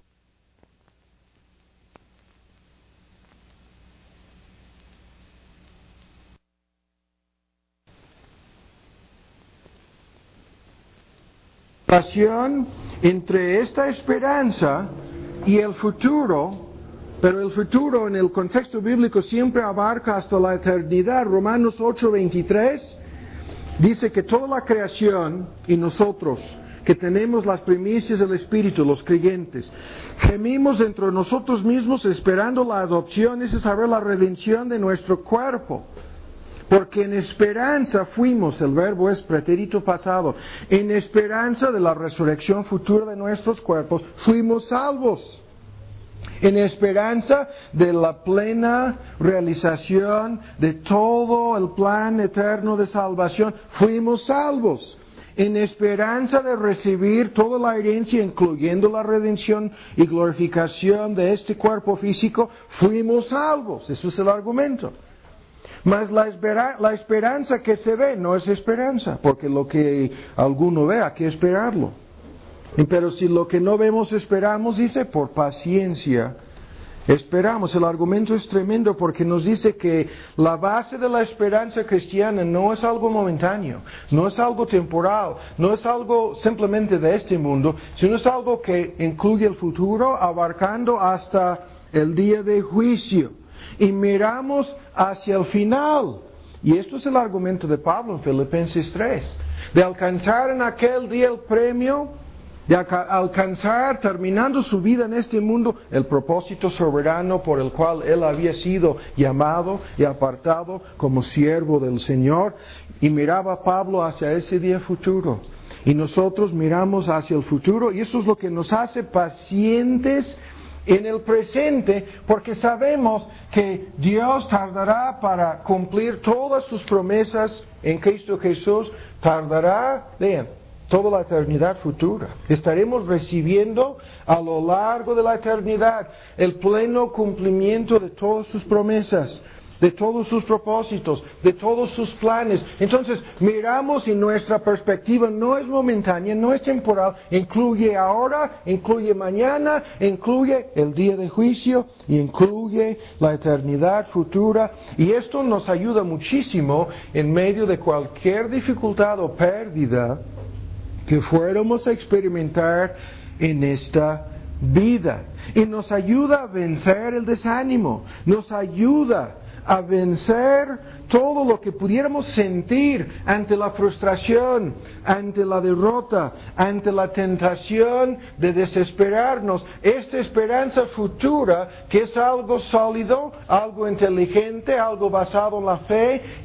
relación entre esta esperanza y el futuro, pero el futuro en el contexto bíblico siempre abarca hasta la eternidad. Romanos 8:23 dice que toda la creación y nosotros, que tenemos las primicias del Espíritu, los creyentes, gemimos dentro de nosotros mismos esperando la adopción, es saber la redención de nuestro cuerpo. Porque en esperanza fuimos, el verbo es pretérito pasado, en esperanza de la resurrección futura de nuestros cuerpos, fuimos salvos. En esperanza de la plena realización de todo el plan eterno de salvación, fuimos salvos. En esperanza de recibir toda la herencia, incluyendo la redención y glorificación de este cuerpo físico, fuimos salvos. Eso es el argumento. Mas la esperanza que se ve no es esperanza, porque lo que alguno ve hay que esperarlo. Pero si lo que no vemos esperamos, dice, por paciencia esperamos. El argumento es tremendo porque nos dice que la base de la esperanza cristiana no es algo momentáneo, no es algo temporal, no es algo simplemente de este mundo, sino es algo que incluye el futuro, abarcando hasta el día de juicio. Y miramos hacia el final. Y esto es el argumento de Pablo en Filipenses 3, de alcanzar en aquel día el premio, de alcanzar, terminando su vida en este mundo, el propósito soberano por el cual él había sido llamado y apartado como siervo del Señor. Y miraba Pablo hacia ese día futuro. Y nosotros miramos hacia el futuro, y eso es lo que nos hace pacientes en el presente, porque sabemos que Dios tardará para cumplir todas sus promesas en Cristo Jesús, tardará, vean, toda la eternidad futura. Estaremos recibiendo a lo largo de la eternidad el pleno cumplimiento de todas sus promesas, de todos sus propósitos, de todos sus planes. Entonces, miramos y nuestra perspectiva no es momentánea, no es temporal, incluye ahora, incluye mañana, incluye el día de juicio y incluye la eternidad futura. Y esto nos ayuda muchísimo en medio de cualquier dificultad o pérdida que fuéramos a experimentar en esta vida. Y nos ayuda a vencer el desánimo, nos ayuda a vencer todo lo que pudiéramos sentir ante la frustración, ante la derrota, ante la tentación de desesperarnos. Esta esperanza futura, que es algo sólido, algo inteligente, algo basado en la fe, en las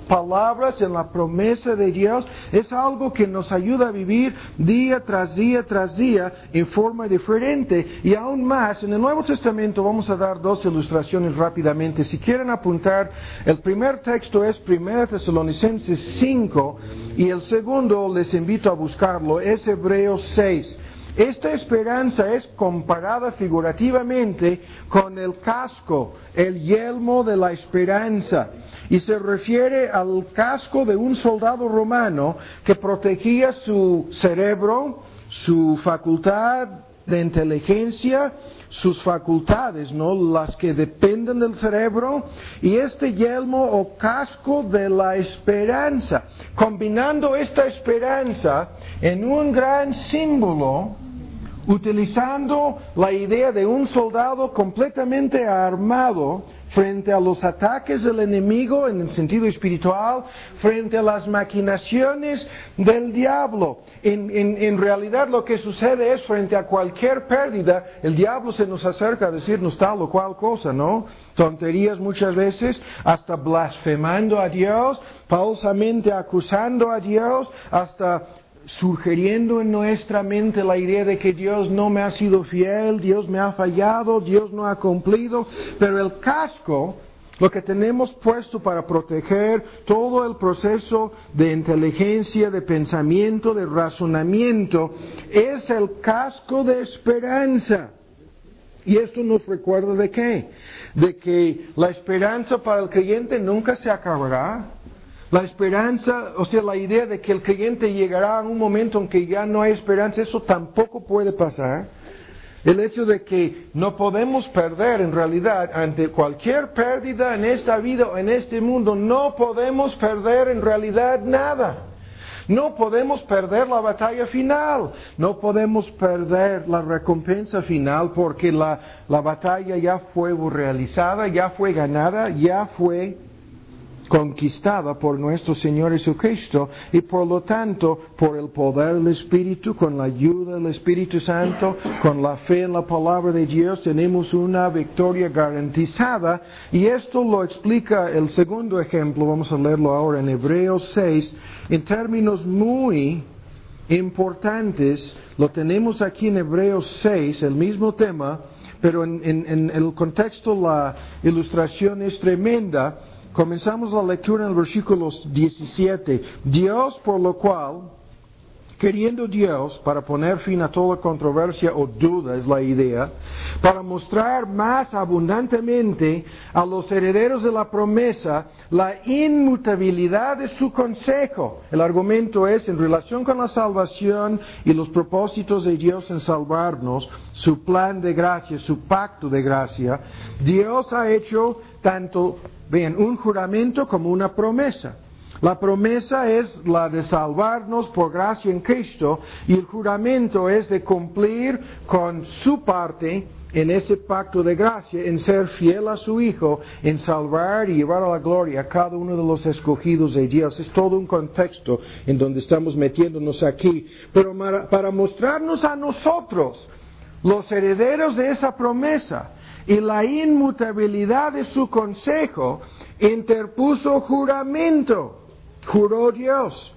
palabras, en la promesa de Dios, es algo que nos ayuda a vivir día tras día tras día en forma diferente. Y aún más, en el Nuevo Testamento vamos a dar dos ilustraciones rápidamente. Si quieren apuntar, el primer texto es 1 Tesalonicenses 5 y el segundo, les invito a buscarlo, es Hebreos 6. Esta esperanza es comparada figurativamente con el casco, el yelmo de la esperanza, y se refiere al casco de un soldado romano que protegía su cerebro, su facultad de inteligencia, sus facultades, ¿no? Las que dependen del cerebro, y este yelmo o casco de la esperanza, combinando esta esperanza en un gran símbolo, utilizando la idea de un soldado completamente armado frente a los ataques del enemigo en el sentido espiritual, frente a las maquinaciones del diablo. En realidad lo que sucede es, frente a cualquier pérdida, el diablo se nos acerca a decirnos tal o cual cosa, ¿no? Tonterías muchas veces, hasta blasfemando a Dios, falsamente acusando a Dios, hasta sugiriendo en nuestra mente la idea de que Dios no me ha sido fiel, Dios me ha fallado, Dios no ha cumplido, pero el casco, lo que tenemos puesto para proteger todo el proceso de inteligencia, de pensamiento, de razonamiento, es el casco de esperanza. Y esto nos recuerda ¿de qué? De que la esperanza para el creyente nunca se acabará. La esperanza, o sea, la idea de que el creyente llegará a un momento en que ya no hay esperanza, eso tampoco puede pasar. El hecho de que no podemos perder, en realidad, ante cualquier pérdida en esta vida o en este mundo, no podemos perder en realidad nada. No podemos perder la batalla final, no podemos perder la recompensa final, porque la batalla ya fue realizada, ya fue ganada, ya fue conquistada por nuestro Señor Jesucristo, y por lo tanto, por el poder del Espíritu, con la ayuda del Espíritu Santo, con la fe en la palabra de Dios, tenemos una victoria garantizada. Y esto lo explica el segundo ejemplo, vamos a leerlo ahora en Hebreos 6, en términos muy importantes. Lo tenemos aquí en Hebreos 6, el mismo tema, pero en el contexto la ilustración es tremenda. Comenzamos la lectura en el versículo 17. Dios, por lo cual, queriendo Dios, para poner fin a toda controversia o duda, es la idea, para mostrar más abundantemente a los herederos de la promesa la inmutabilidad de su consejo. El argumento es, en relación con la salvación y los propósitos de Dios en salvarnos, su plan de gracia, su pacto de gracia, Dios ha hecho tanto, vean, un juramento como una promesa. La promesa es la de salvarnos por gracia en Cristo, y el juramento es de cumplir con su parte en ese pacto de gracia, en ser fiel a su Hijo, en salvar y llevar a la gloria a cada uno de los escogidos de Dios. Es todo un contexto en donde estamos metiéndonos aquí. Pero para mostrarnos a nosotros, los herederos de esa promesa, y la inmutabilidad de su consejo, interpuso juramento. Juró Dios,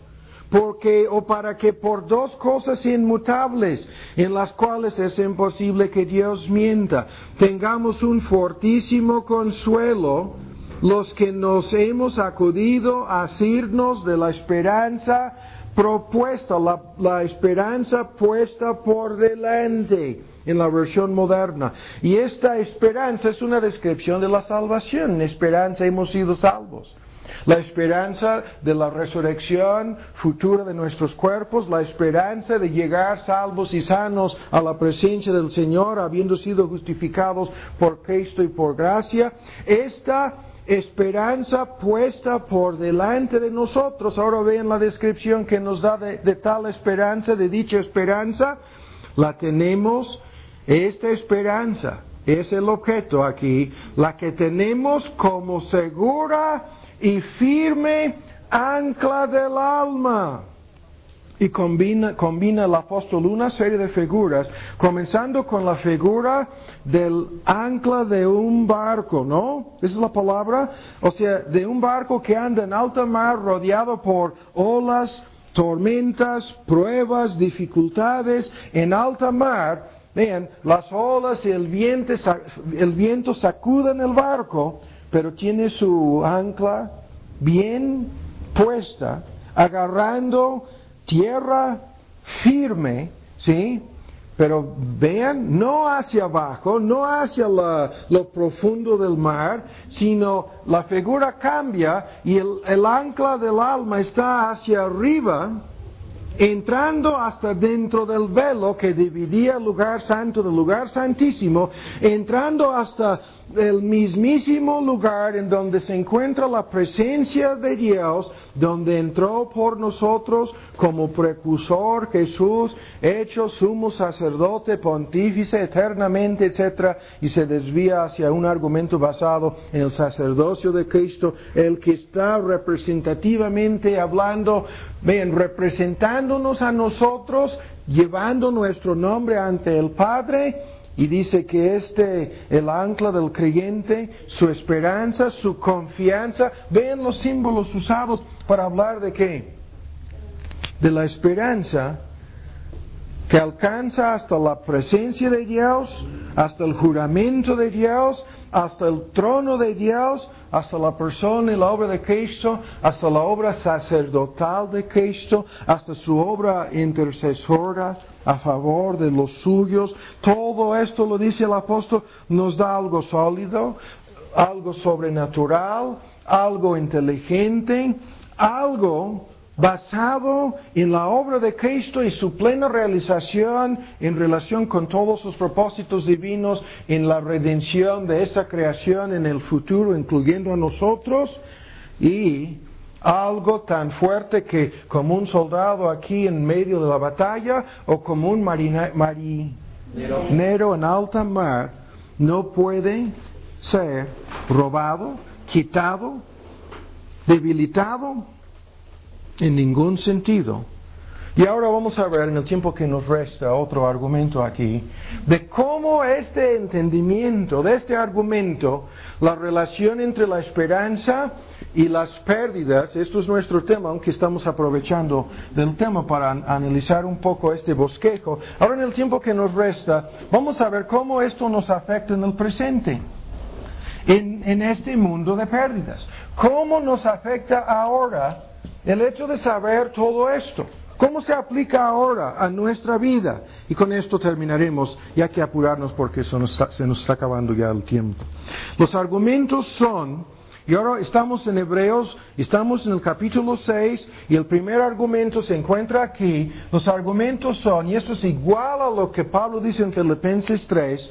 para que por dos cosas inmutables, en las cuales es imposible que Dios mienta, tengamos un fortísimo consuelo, los que nos hemos acudido a asirnos de la esperanza propuesta, la esperanza puesta por delante, en la versión moderna. Y esta esperanza es una descripción de la salvación. En esperanza hemos sido salvos. La esperanza de la resurrección futura de nuestros cuerpos, la esperanza de llegar salvos y sanos a la presencia del Señor, habiendo sido justificados por Cristo y por gracia. Esta esperanza puesta por delante de nosotros. Ahora vean la descripción que nos da de tal esperanza, de dicha esperanza. La tenemos, esta esperanza es el objeto aquí, la que tenemos como segura y firme ancla del alma. y combina el apóstol una serie de figuras, comenzando con la figura del ancla de un barco, ¿no? Esa es la palabra. O sea, de un barco que anda en alta mar rodeado por olas, tormentas, pruebas, dificultades en alta mar. Vean, las olas y el viento sacuden el barco, pero tiene su ancla bien puesta, agarrando tierra firme, ¿sí? Pero vean, no hacia abajo, no hacia lo profundo del mar, sino la figura cambia y el ancla del alma está hacia arriba, entrando hasta dentro del velo que dividía el lugar santo del lugar santísimo, entrando hasta el mismísimo lugar en donde se encuentra la presencia de Dios, donde entró por nosotros como precursor Jesús, hecho sumo sacerdote, pontífice eternamente, etc. Y se desvía hacia un argumento basado en el sacerdocio de Cristo, el que está representativamente hablando, vean, representándonos a nosotros, llevando nuestro nombre ante el Padre. Y dice que el ancla del creyente, su esperanza, su confianza, vean los símbolos usados para hablar de qué? De la esperanza que alcanza hasta la presencia de Dios, hasta el juramento de Dios, hasta el trono de Dios, hasta la persona y la obra de Cristo, hasta la obra sacerdotal de Cristo, hasta su obra intercesora a favor de los suyos. Todo esto, lo dice el apóstol, nos da algo sólido, algo sobrenatural, algo inteligente, algo basado en la obra de Cristo y su plena realización en relación con todos sus propósitos divinos en la redención de esa creación en el futuro, incluyendo a nosotros, y algo tan fuerte que como un soldado aquí en medio de la batalla o como un marinero en alta mar no puede ser robado, quitado, debilitado en ningún sentido. Y ahora vamos a ver en el tiempo que nos resta otro argumento aquí, de cómo este entendimiento, de este argumento, la relación entre la esperanza y las pérdidas, esto es nuestro tema, aunque estamos aprovechando del tema para analizar un poco este bosquejo. Ahora en el tiempo que nos resta, vamos a ver cómo esto nos afecta en el presente, en este mundo de pérdidas. ¿Cómo nos afecta ahora el hecho de saber todo esto? ¿Cómo se aplica ahora a nuestra vida? Y con esto terminaremos, ya que apurarnos porque se nos está acabando ya el tiempo. Los argumentos son, y ahora estamos en Hebreos, estamos en el capítulo 6, y el primer argumento se encuentra aquí. Los argumentos son, y esto es igual a lo que Pablo dice en Filipenses 3,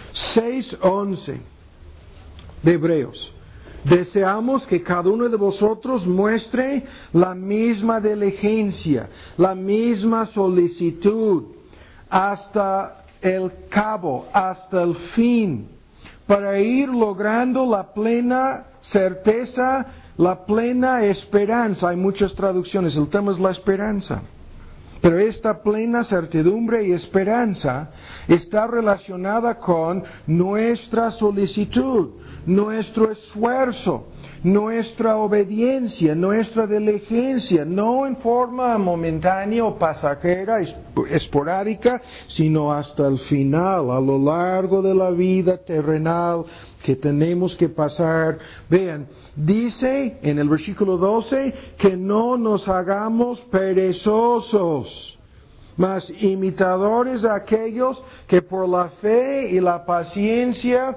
6:11 de Hebreos. Deseamos que cada uno de vosotros muestre la misma diligencia, la misma solicitud, hasta el cabo, hasta el fin, para ir logrando la plena certeza, la plena esperanza. Hay muchas traducciones, el tema es la esperanza. Pero esta plena certidumbre y esperanza está relacionada con nuestra solicitud, nuestro esfuerzo, nuestra obediencia, nuestra diligencia, no en forma momentánea o pasajera, esporádica, sino hasta el final, a lo largo de la vida terrenal que tenemos que pasar. Vean, dice en el versículo 12 que no nos hagamos perezosos, mas imitadores de aquellos que por la fe y la paciencia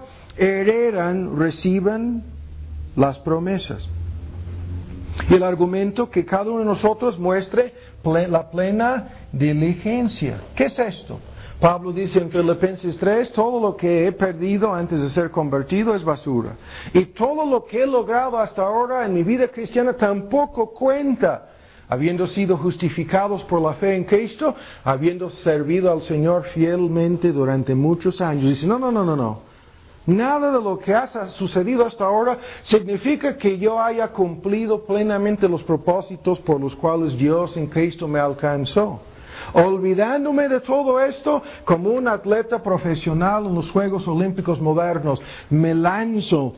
reciban las promesas. Y el argumento que cada uno de nosotros muestre la plena diligencia. ¿Qué es esto? Pablo dice en Filipenses 3, todo lo que he perdido antes de ser convertido es basura. Y todo lo que he logrado hasta ahora en mi vida cristiana tampoco cuenta. Habiendo sido justificados por la fe en Cristo, habiendo servido al Señor fielmente durante muchos años. Dice, no. Nada de lo que ha sucedido hasta ahora significa que yo haya cumplido plenamente los propósitos por los cuales Dios en Cristo me alcanzó. Olvidándome de todo esto, como un atleta profesional en los Juegos Olímpicos modernos, me lanzo,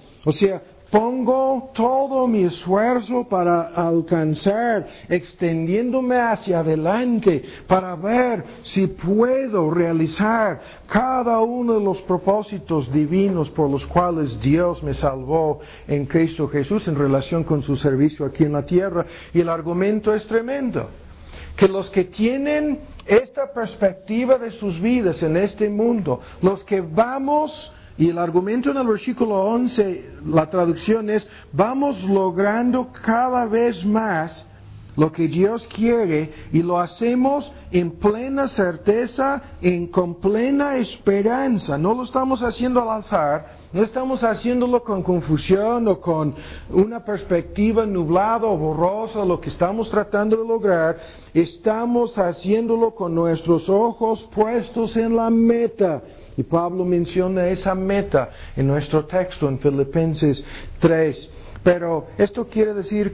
pongo todo mi esfuerzo para alcanzar, extendiéndome hacia adelante, para ver si puedo realizar cada uno de los propósitos divinos por los cuales Dios me salvó en Cristo Jesús en relación con su servicio aquí en la tierra. Y el argumento es tremendo. Que los que tienen esta perspectiva de sus vidas en este mundo, los que vamos, y el argumento en el versículo 11, la traducción es, vamos logrando cada vez más lo que Dios quiere y lo hacemos en plena certeza, con plena esperanza. No lo estamos haciendo al azar, no estamos haciéndolo con confusión o con una perspectiva nublada o borrosa, lo que estamos tratando de lograr. Estamos haciéndolo con nuestros ojos puestos en la meta. Y Pablo menciona esa meta en nuestro texto en Filipenses 3. Pero esto quiere decir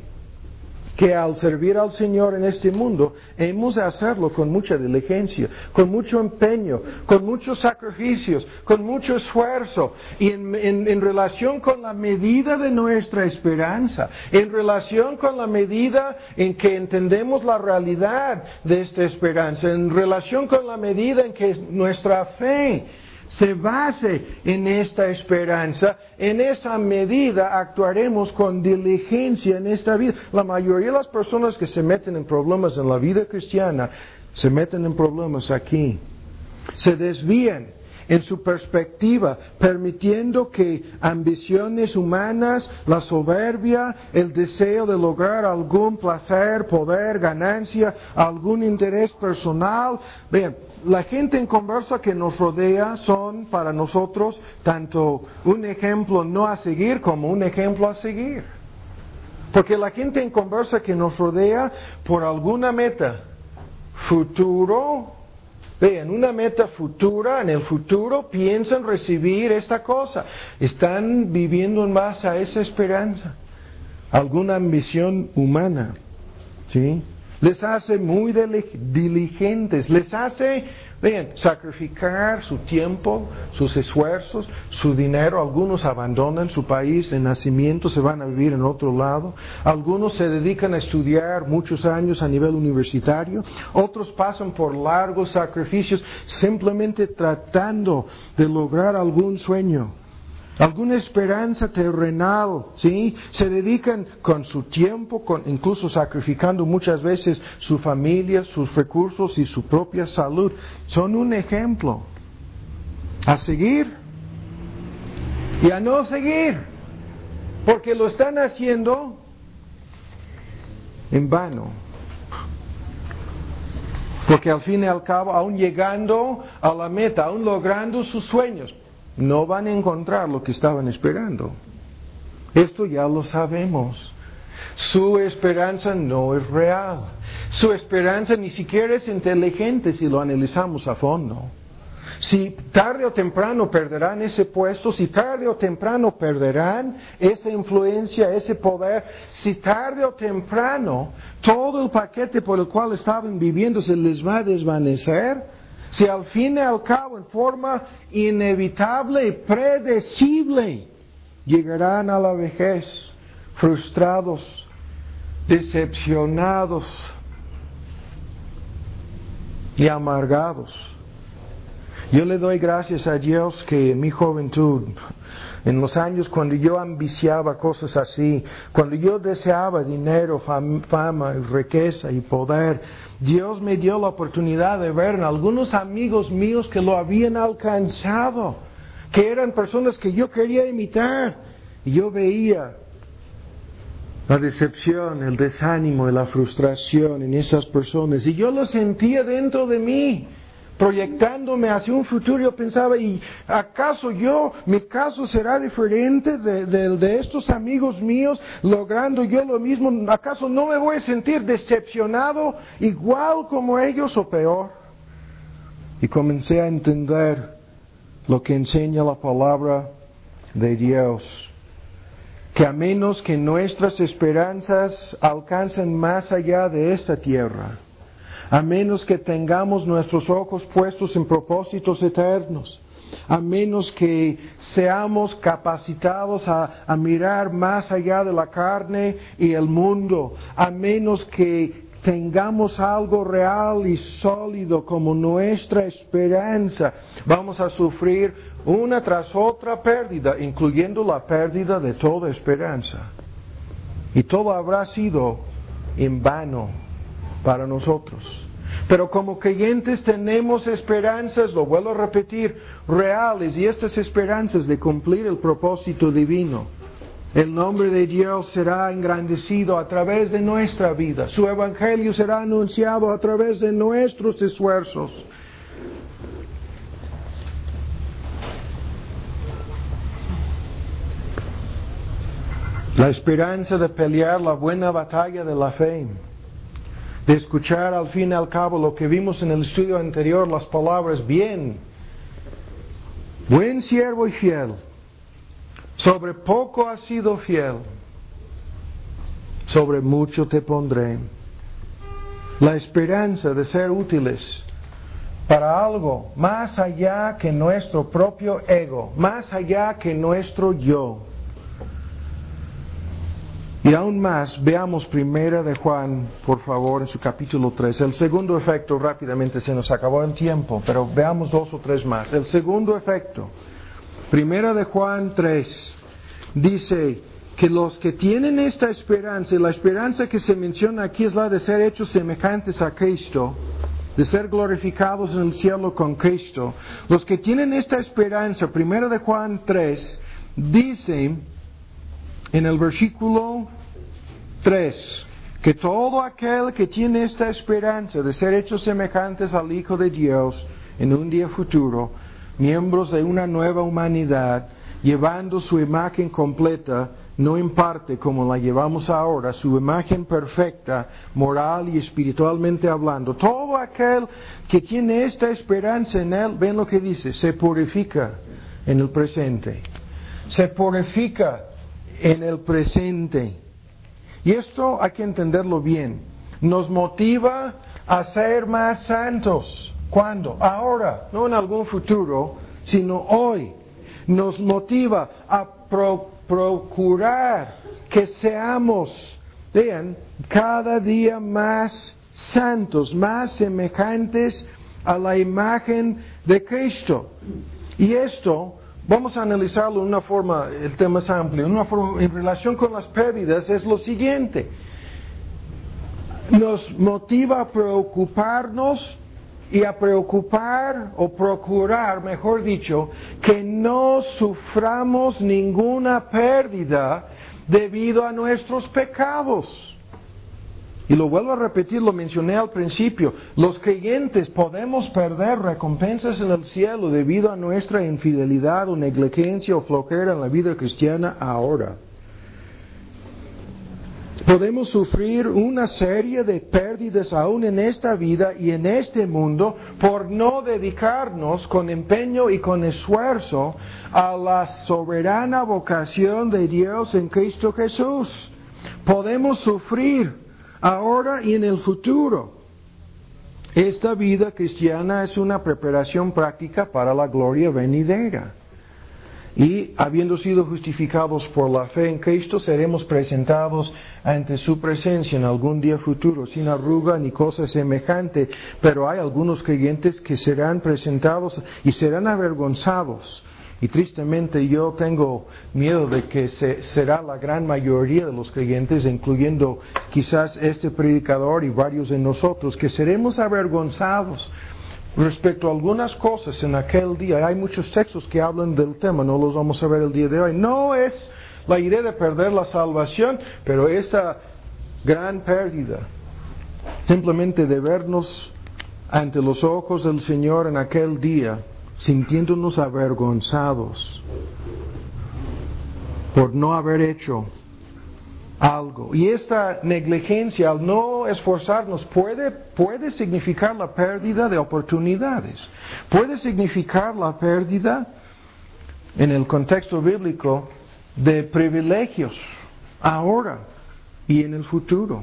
que al servir al Señor en este mundo, hemos de hacerlo con mucha diligencia, con mucho empeño, con muchos sacrificios, con mucho esfuerzo, y en relación con la medida de nuestra esperanza, en relación con la medida en que entendemos la realidad de esta esperanza, en relación con la medida en que nuestra fe se base en esta esperanza, en esa medida actuaremos con diligencia en esta vida. La mayoría de las personas que se meten en problemas en la vida cristiana, se meten en problemas aquí. Se desvían en su perspectiva, permitiendo que ambiciones humanas, la soberbia, el deseo de lograr algún placer, poder, ganancia, algún interés personal. Vean, la gente en conversa que nos rodea son para nosotros tanto un ejemplo no a seguir como un ejemplo a seguir. Porque la gente en conversa que nos rodea por alguna meta, futuro, vean, una meta futura, en el futuro piensan recibir esta cosa. Están viviendo en base a esa esperanza. Alguna ambición humana, ¿sí? Les hace muy diligentes, les hace, vean, sacrificar su tiempo, sus esfuerzos, su dinero. Algunos abandonan su país de nacimiento, se van a vivir en otro lado. Algunos se dedican a estudiar muchos años a nivel universitario. Otros pasan por largos sacrificios simplemente tratando de lograr algún sueño, alguna esperanza terrenal, ¿sí? Se dedican con su tiempo, incluso sacrificando muchas veces su familia, sus recursos y su propia salud. Son un ejemplo a seguir y a no seguir, porque lo están haciendo en vano. Porque al fin y al cabo, aún llegando a la meta, aún logrando sus sueños, no van a encontrar lo que estaban esperando. Esto ya lo sabemos. Su esperanza no es real. Su esperanza ni siquiera es inteligente si lo analizamos a fondo. Si tarde o temprano perderán ese puesto, si tarde o temprano perderán esa influencia, ese poder, si tarde o temprano todo el paquete por el cual estaban viviendo se les va a desvanecer, si al fin y al cabo, en forma inevitable y predecible, llegarán a la vejez frustrados, decepcionados y amargados. Yo le doy gracias a Dios que en mi juventud, en los años cuando yo ambiciaba cosas así, cuando yo deseaba dinero, fama, riqueza y poder, Dios me dio la oportunidad de ver en algunos amigos míos que lo habían alcanzado, que eran personas que yo quería imitar. Y yo veía la decepción, el desánimo y la frustración en esas personas. Y yo lo sentía dentro de mí, proyectándome hacia un futuro. Yo pensaba, ¿y acaso mi caso será diferente de estos amigos míos, logrando yo lo mismo? ¿Acaso no me voy a sentir decepcionado igual como ellos o peor? Y comencé a entender lo que enseña la palabra de Dios. Que a menos que nuestras esperanzas alcancen más allá de esta tierra, a menos que tengamos nuestros ojos puestos en propósitos eternos, a menos que seamos capacitados a mirar más allá de la carne y el mundo, a menos que tengamos algo real y sólido como nuestra esperanza, vamos a sufrir una tras otra pérdida, incluyendo la pérdida de toda esperanza. Y todo habrá sido en vano para nosotros. Pero como creyentes tenemos esperanzas, lo vuelvo a repetir, reales, y estas esperanzas de cumplir el propósito divino. El nombre de Dios será engrandecido a través de nuestra vida. Su evangelio será anunciado a través de nuestros esfuerzos. La esperanza de pelear la buena batalla de la fe, de escuchar al fin y al cabo lo que vimos en el estudio anterior, las palabras, bien, buen siervo y fiel, sobre poco has sido fiel, sobre mucho te pondré. La esperanza de ser útiles para algo más allá que nuestro propio ego, más allá que nuestro yo. Y aún más, veamos Primera de Juan, por favor, en su capítulo 3. El segundo efecto, rápidamente se nos acabó el tiempo, pero veamos 2 o 3 más. El segundo efecto, Primera de Juan 3, dice que los que tienen esta esperanza, y la esperanza que se menciona aquí es la de ser hechos semejantes a Cristo, de ser glorificados en el cielo con Cristo. Los que tienen esta esperanza, Primera de Juan 3, dice en el versículo 3, que todo aquel que tiene esta esperanza de ser hechos semejantes al Hijo de Dios en un día futuro, miembros de una nueva humanidad, llevando su imagen completa, no en parte como la llevamos ahora, su imagen perfecta, moral y espiritualmente hablando. Todo aquel que tiene esta esperanza en Él, ven lo que dice, se purifica en el presente. Se purifica en el presente. Y esto hay que entenderlo bien. Nos motiva a ser más santos. ¿Cuándo? Ahora, no en algún futuro, sino hoy. Nos motiva a procurar que seamos, vean, cada día más santos, más semejantes a la imagen de Cristo. Y esto, vamos a analizarlo de una forma, el tema es amplio, de una forma en relación con las pérdidas, es lo siguiente. Nos motiva a preocuparnos y a preocupar o procurar, mejor dicho, que no suframos ninguna pérdida debido a nuestros pecados. Y lo vuelvo a repetir, lo mencioné al principio, los creyentes podemos perder recompensas en el cielo debido a nuestra infidelidad o negligencia o flojera en la vida cristiana ahora. Podemos sufrir una serie de pérdidas aún en esta vida y en este mundo por no dedicarnos con empeño y con esfuerzo a la soberana vocación de Dios en Cristo Jesús. Podemos sufrir ahora y en el futuro. Esta vida cristiana es una preparación práctica para la gloria venidera. Y habiendo sido justificados por la fe en Cristo, seremos presentados ante su presencia en algún día futuro, sin arruga ni cosa semejante. Pero hay algunos creyentes que serán presentados y serán avergonzados. Y tristemente yo tengo miedo de que será la gran mayoría de los creyentes, incluyendo quizás este predicador y varios de nosotros, que seremos avergonzados respecto a algunas cosas en aquel día. Hay muchos textos que hablan del tema, no los vamos a ver el día de hoy. No es la idea de perder la salvación, pero esa gran pérdida, simplemente de vernos ante los ojos del Señor en aquel día, sintiéndonos avergonzados por no haber hecho algo. Y esta negligencia, al no esforzarnos, puede significar la pérdida de oportunidades. Puede significar la pérdida en el contexto bíblico de privilegios ahora y en el futuro.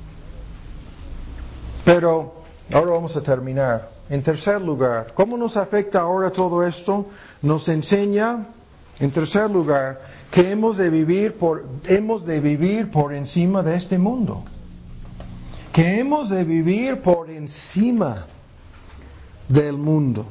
Pero ahora vamos a terminar. En tercer lugar, ¿cómo nos afecta ahora todo esto? Nos enseña, en tercer lugar, que hemos de vivir por encima de este mundo. Que hemos de vivir por encima del mundo.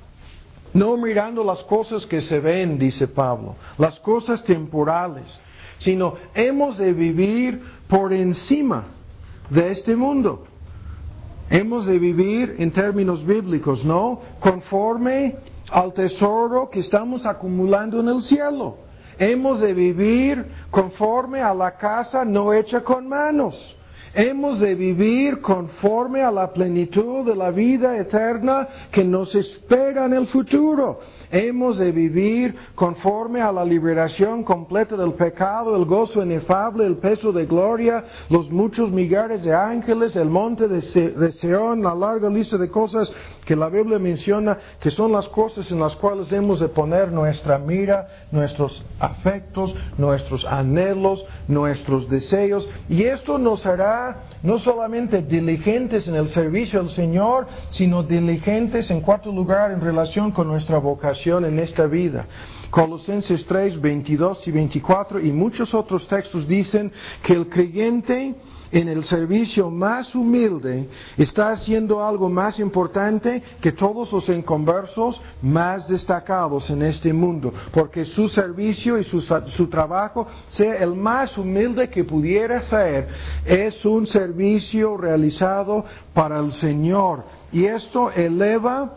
No mirando las cosas que se ven, dice Pablo, las cosas temporales, sino hemos de vivir por encima de este mundo. Hemos de vivir en términos bíblicos, ¿no? Conforme al tesoro que estamos acumulando en el cielo. Hemos de vivir conforme a la casa no hecha con manos. Hemos de vivir conforme a la plenitud de la vida eterna que nos espera en el futuro. Hemos de vivir conforme a la liberación completa del pecado, el gozo inefable, el peso de gloria, los muchos millares de ángeles, el monte de Sión, la larga lista de cosas que la Biblia menciona, que son las cosas en las cuales hemos de poner nuestra mira, nuestros afectos, nuestros anhelos, nuestros deseos. Y esto nos hará no solamente diligentes en el servicio al Señor, sino diligentes, en cuarto lugar, en relación con nuestra vocación en esta vida. Colosenses 3, 22 y 24 y muchos otros textos dicen que el creyente en el servicio más humilde está haciendo algo más importante que todos los inconversos más destacados en este mundo, porque su servicio y su trabajo, sea el más humilde que pudiera ser, es un servicio realizado para el Señor. Y esto eleva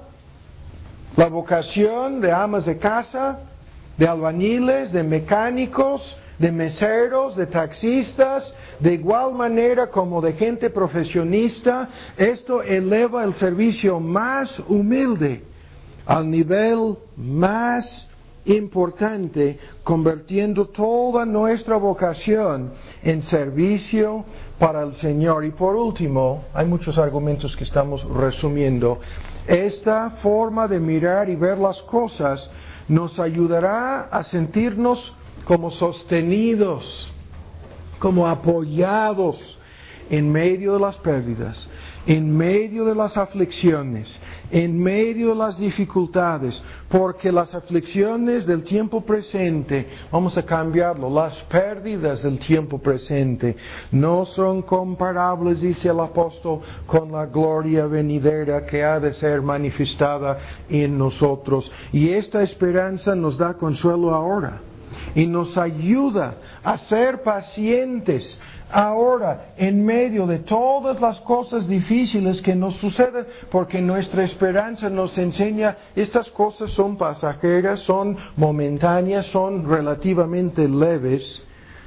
la vocación de amas de casa, de albañiles, de mecánicos, de meseros, de taxistas, de igual manera como de gente profesionista. Esto eleva el servicio más humilde al nivel más importante, convirtiendo toda nuestra vocación en servicio para el Señor. Y por último, hay muchos argumentos que estamos resumiendo. Esta forma de mirar y ver las cosas nos ayudará a sentirnos como sostenidos, como apoyados en medio de las pérdidas, en medio de las aflicciones, en medio de las dificultades, porque las aflicciones del tiempo presente, vamos a cambiarlo, las pérdidas del tiempo presente no son comparables, dice el apóstol, con la gloria venidera que ha de ser manifestada en nosotros. Y esta esperanza nos da consuelo ahora y nos ayuda a ser pacientes ahora en medio de todas las cosas difíciles que nos suceden, porque nuestra esperanza nos enseña estas cosas son pasajeras, son momentáneas, son relativamente leves,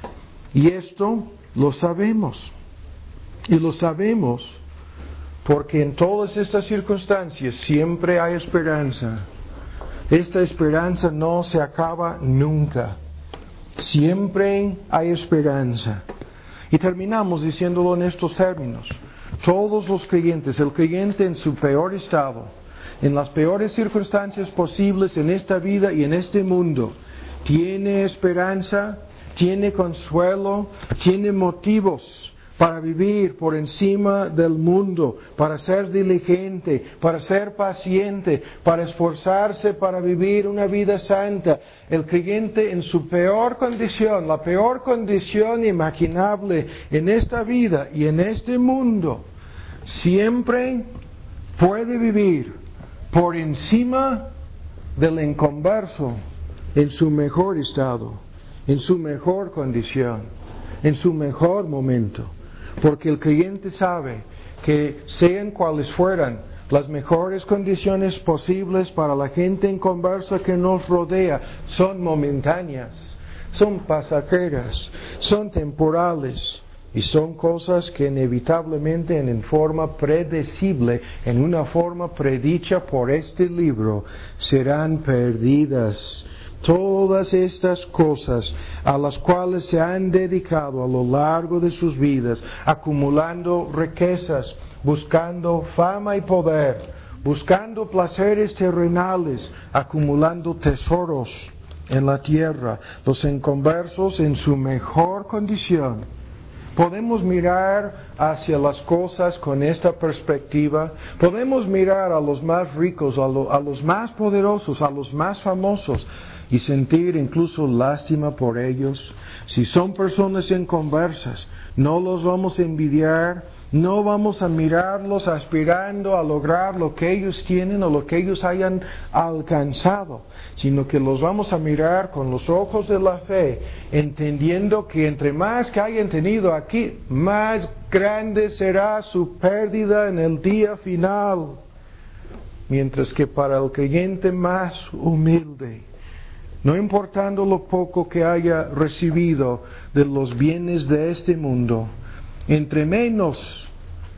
y esto lo sabemos. Y lo sabemos porque en todas estas circunstancias siempre hay esperanza. Esta esperanza no se acaba nunca. Siempre hay esperanza. Y terminamos diciéndolo en estos términos. Todos los creyentes, el creyente en su peor estado, en las peores circunstancias posibles en esta vida y en este mundo, tiene esperanza, tiene consuelo, tiene motivos para vivir por encima del mundo, para ser diligente, para ser paciente, para esforzarse para vivir una vida santa. El creyente en su peor condición, la peor condición imaginable en esta vida y en este mundo, siempre puede vivir por encima del inconverso en su mejor estado, en su mejor condición, en su mejor momento. Porque el creyente sabe que sean cuales fueran las mejores condiciones posibles para la gente inconversa que nos rodea, son momentáneas, son pasajeras, son temporales y son cosas que inevitablemente en forma predecible, en una forma predicha por este libro, serán perdidas. Todas estas cosas a las cuales se han dedicado a lo largo de sus vidas, acumulando riquezas, buscando fama y poder, buscando placeres terrenales, acumulando tesoros en la tierra, los inconversos en su mejor condición. Podemos mirar hacia las cosas con esta perspectiva. Podemos mirar a los más ricos, a los más poderosos, a los más famosos y sentir incluso lástima por ellos. Si son personas inconversas, no los vamos a envidiar, no vamos a mirarlos aspirando a lograr lo que ellos tienen o lo que ellos hayan alcanzado, sino que los vamos a mirar con los ojos de la fe, entendiendo que entre más que hayan tenido aquí, más grande será su pérdida en el día final. Mientras que para el creyente más humilde, no importando lo poco que haya recibido de los bienes de este mundo, entre menos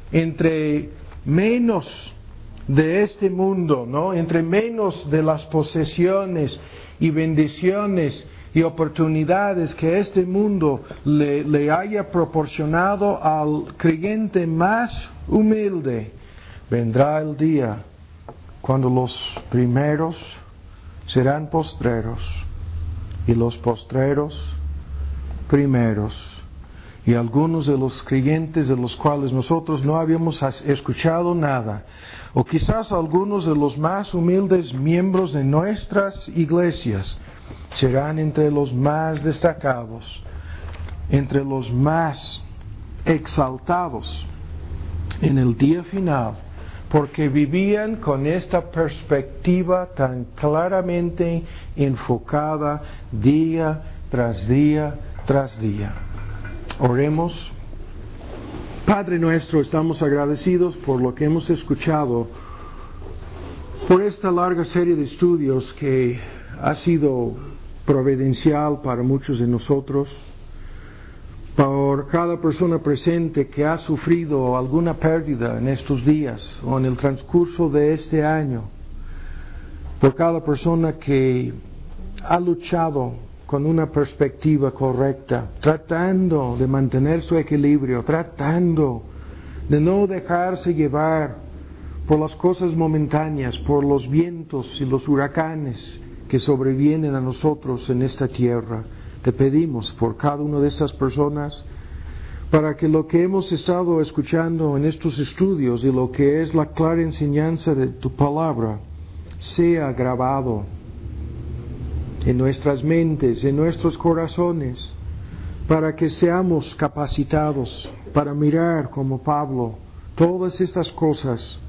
de este mundo, ¿no? Entre menos de las posesiones y bendiciones y oportunidades que este mundo le haya proporcionado al creyente más humilde, vendrá el día cuando los primeros serán postreros y los postreros primeros. Y algunos de los creyentes de los cuales nosotros no habíamos escuchado nada, o quizás algunos de los más humildes miembros de nuestras iglesias, serán entre los más destacados, entre los más exaltados en el día final, porque vivían con esta perspectiva tan claramente enfocada día tras día tras día. Oremos. Padre nuestro, estamos agradecidos por lo que hemos escuchado, por esta larga serie de estudios que ha sido providencial para muchos de nosotros, por cada persona presente que ha sufrido alguna pérdida en estos días o en el transcurso de este año, por cada persona que ha luchado con una perspectiva correcta, tratando de mantener su equilibrio, tratando de no dejarse llevar por las cosas momentáneas, por los vientos y los huracanes que sobrevienen a nosotros en esta tierra. Te pedimos por cada una de estas personas, para que lo que hemos estado escuchando en estos estudios y lo que es la clara enseñanza de tu palabra sea grabado en nuestras mentes, en nuestros corazones, para que seamos capacitados para mirar como Pablo todas estas cosas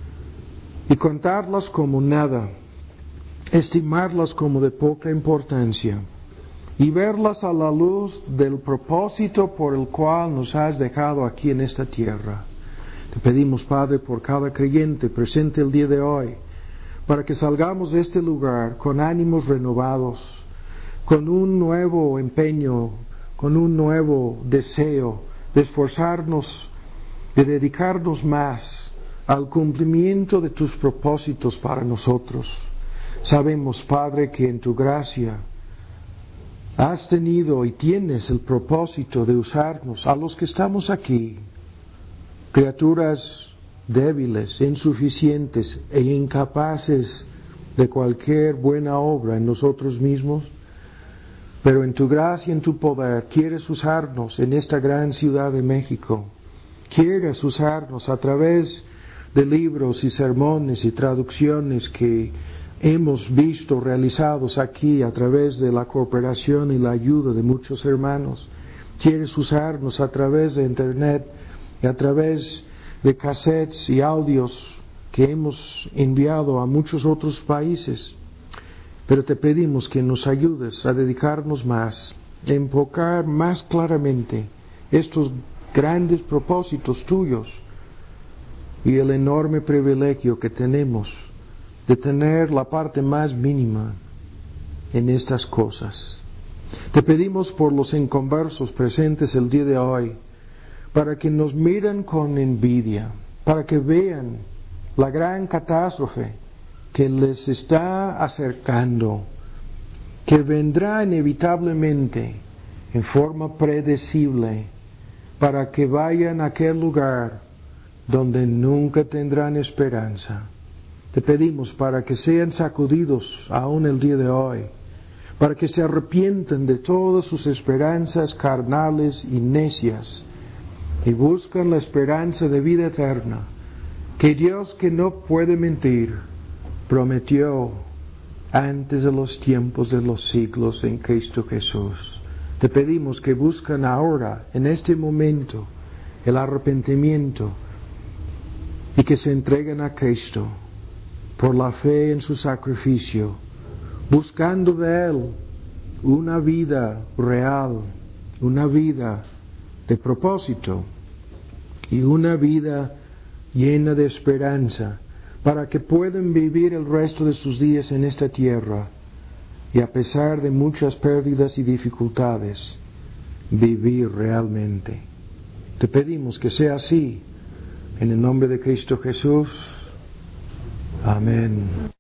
y contarlas como nada, estimarlas como de poca importancia y verlas a la luz del propósito por el cual nos has dejado aquí en esta tierra. Te pedimos, Padre, por cada creyente presente el día de hoy, para que salgamos de este lugar con ánimos renovados, con un nuevo empeño, con un nuevo deseo de esforzarnos, de dedicarnos más al cumplimiento de tus propósitos para nosotros. Sabemos, Padre, que en tu gracia has tenido y tienes el propósito de usarnos, a los que estamos aquí, criaturas débiles, insuficientes e incapaces de cualquier buena obra en nosotros mismos, pero en tu gracia y en tu poder quieres usarnos en esta gran ciudad de México. Quieres usarnos a través de libros y sermones y traducciones que hemos visto realizados aquí a través de la cooperación y la ayuda de muchos hermanos. Quieres usarnos a través de internet y a través de cassettes y audios que hemos enviado a muchos otros países. Pero te pedimos que nos ayudes a dedicarnos más, a enfocar más claramente estos grandes propósitos tuyos y el enorme privilegio que tenemos de tener la parte más mínima en estas cosas. Te pedimos por los inconversos presentes el día de hoy, para que nos miren con envidia, para que vean la gran catástrofe que les está acercando, que vendrá inevitablemente en forma predecible, para que vayan a aquel lugar donde nunca tendrán esperanza. Te pedimos para que sean sacudidos aún el día de hoy, para que se arrepientan de todas sus esperanzas carnales y necias y buscan la esperanza de vida eterna, que Dios, que no puede mentir, prometió antes de los tiempos de los siglos en Cristo Jesús. Te pedimos que buscan ahora, en este momento, el arrepentimiento y que se entreguen a Cristo por la fe en su sacrificio, buscando de Él una vida real, una vida de propósito y una vida llena de esperanza, para que puedan vivir el resto de sus días en esta tierra y, a pesar de muchas pérdidas y dificultades, vivir realmente. Te pedimos que sea así, en el nombre de Cristo Jesús. Amén.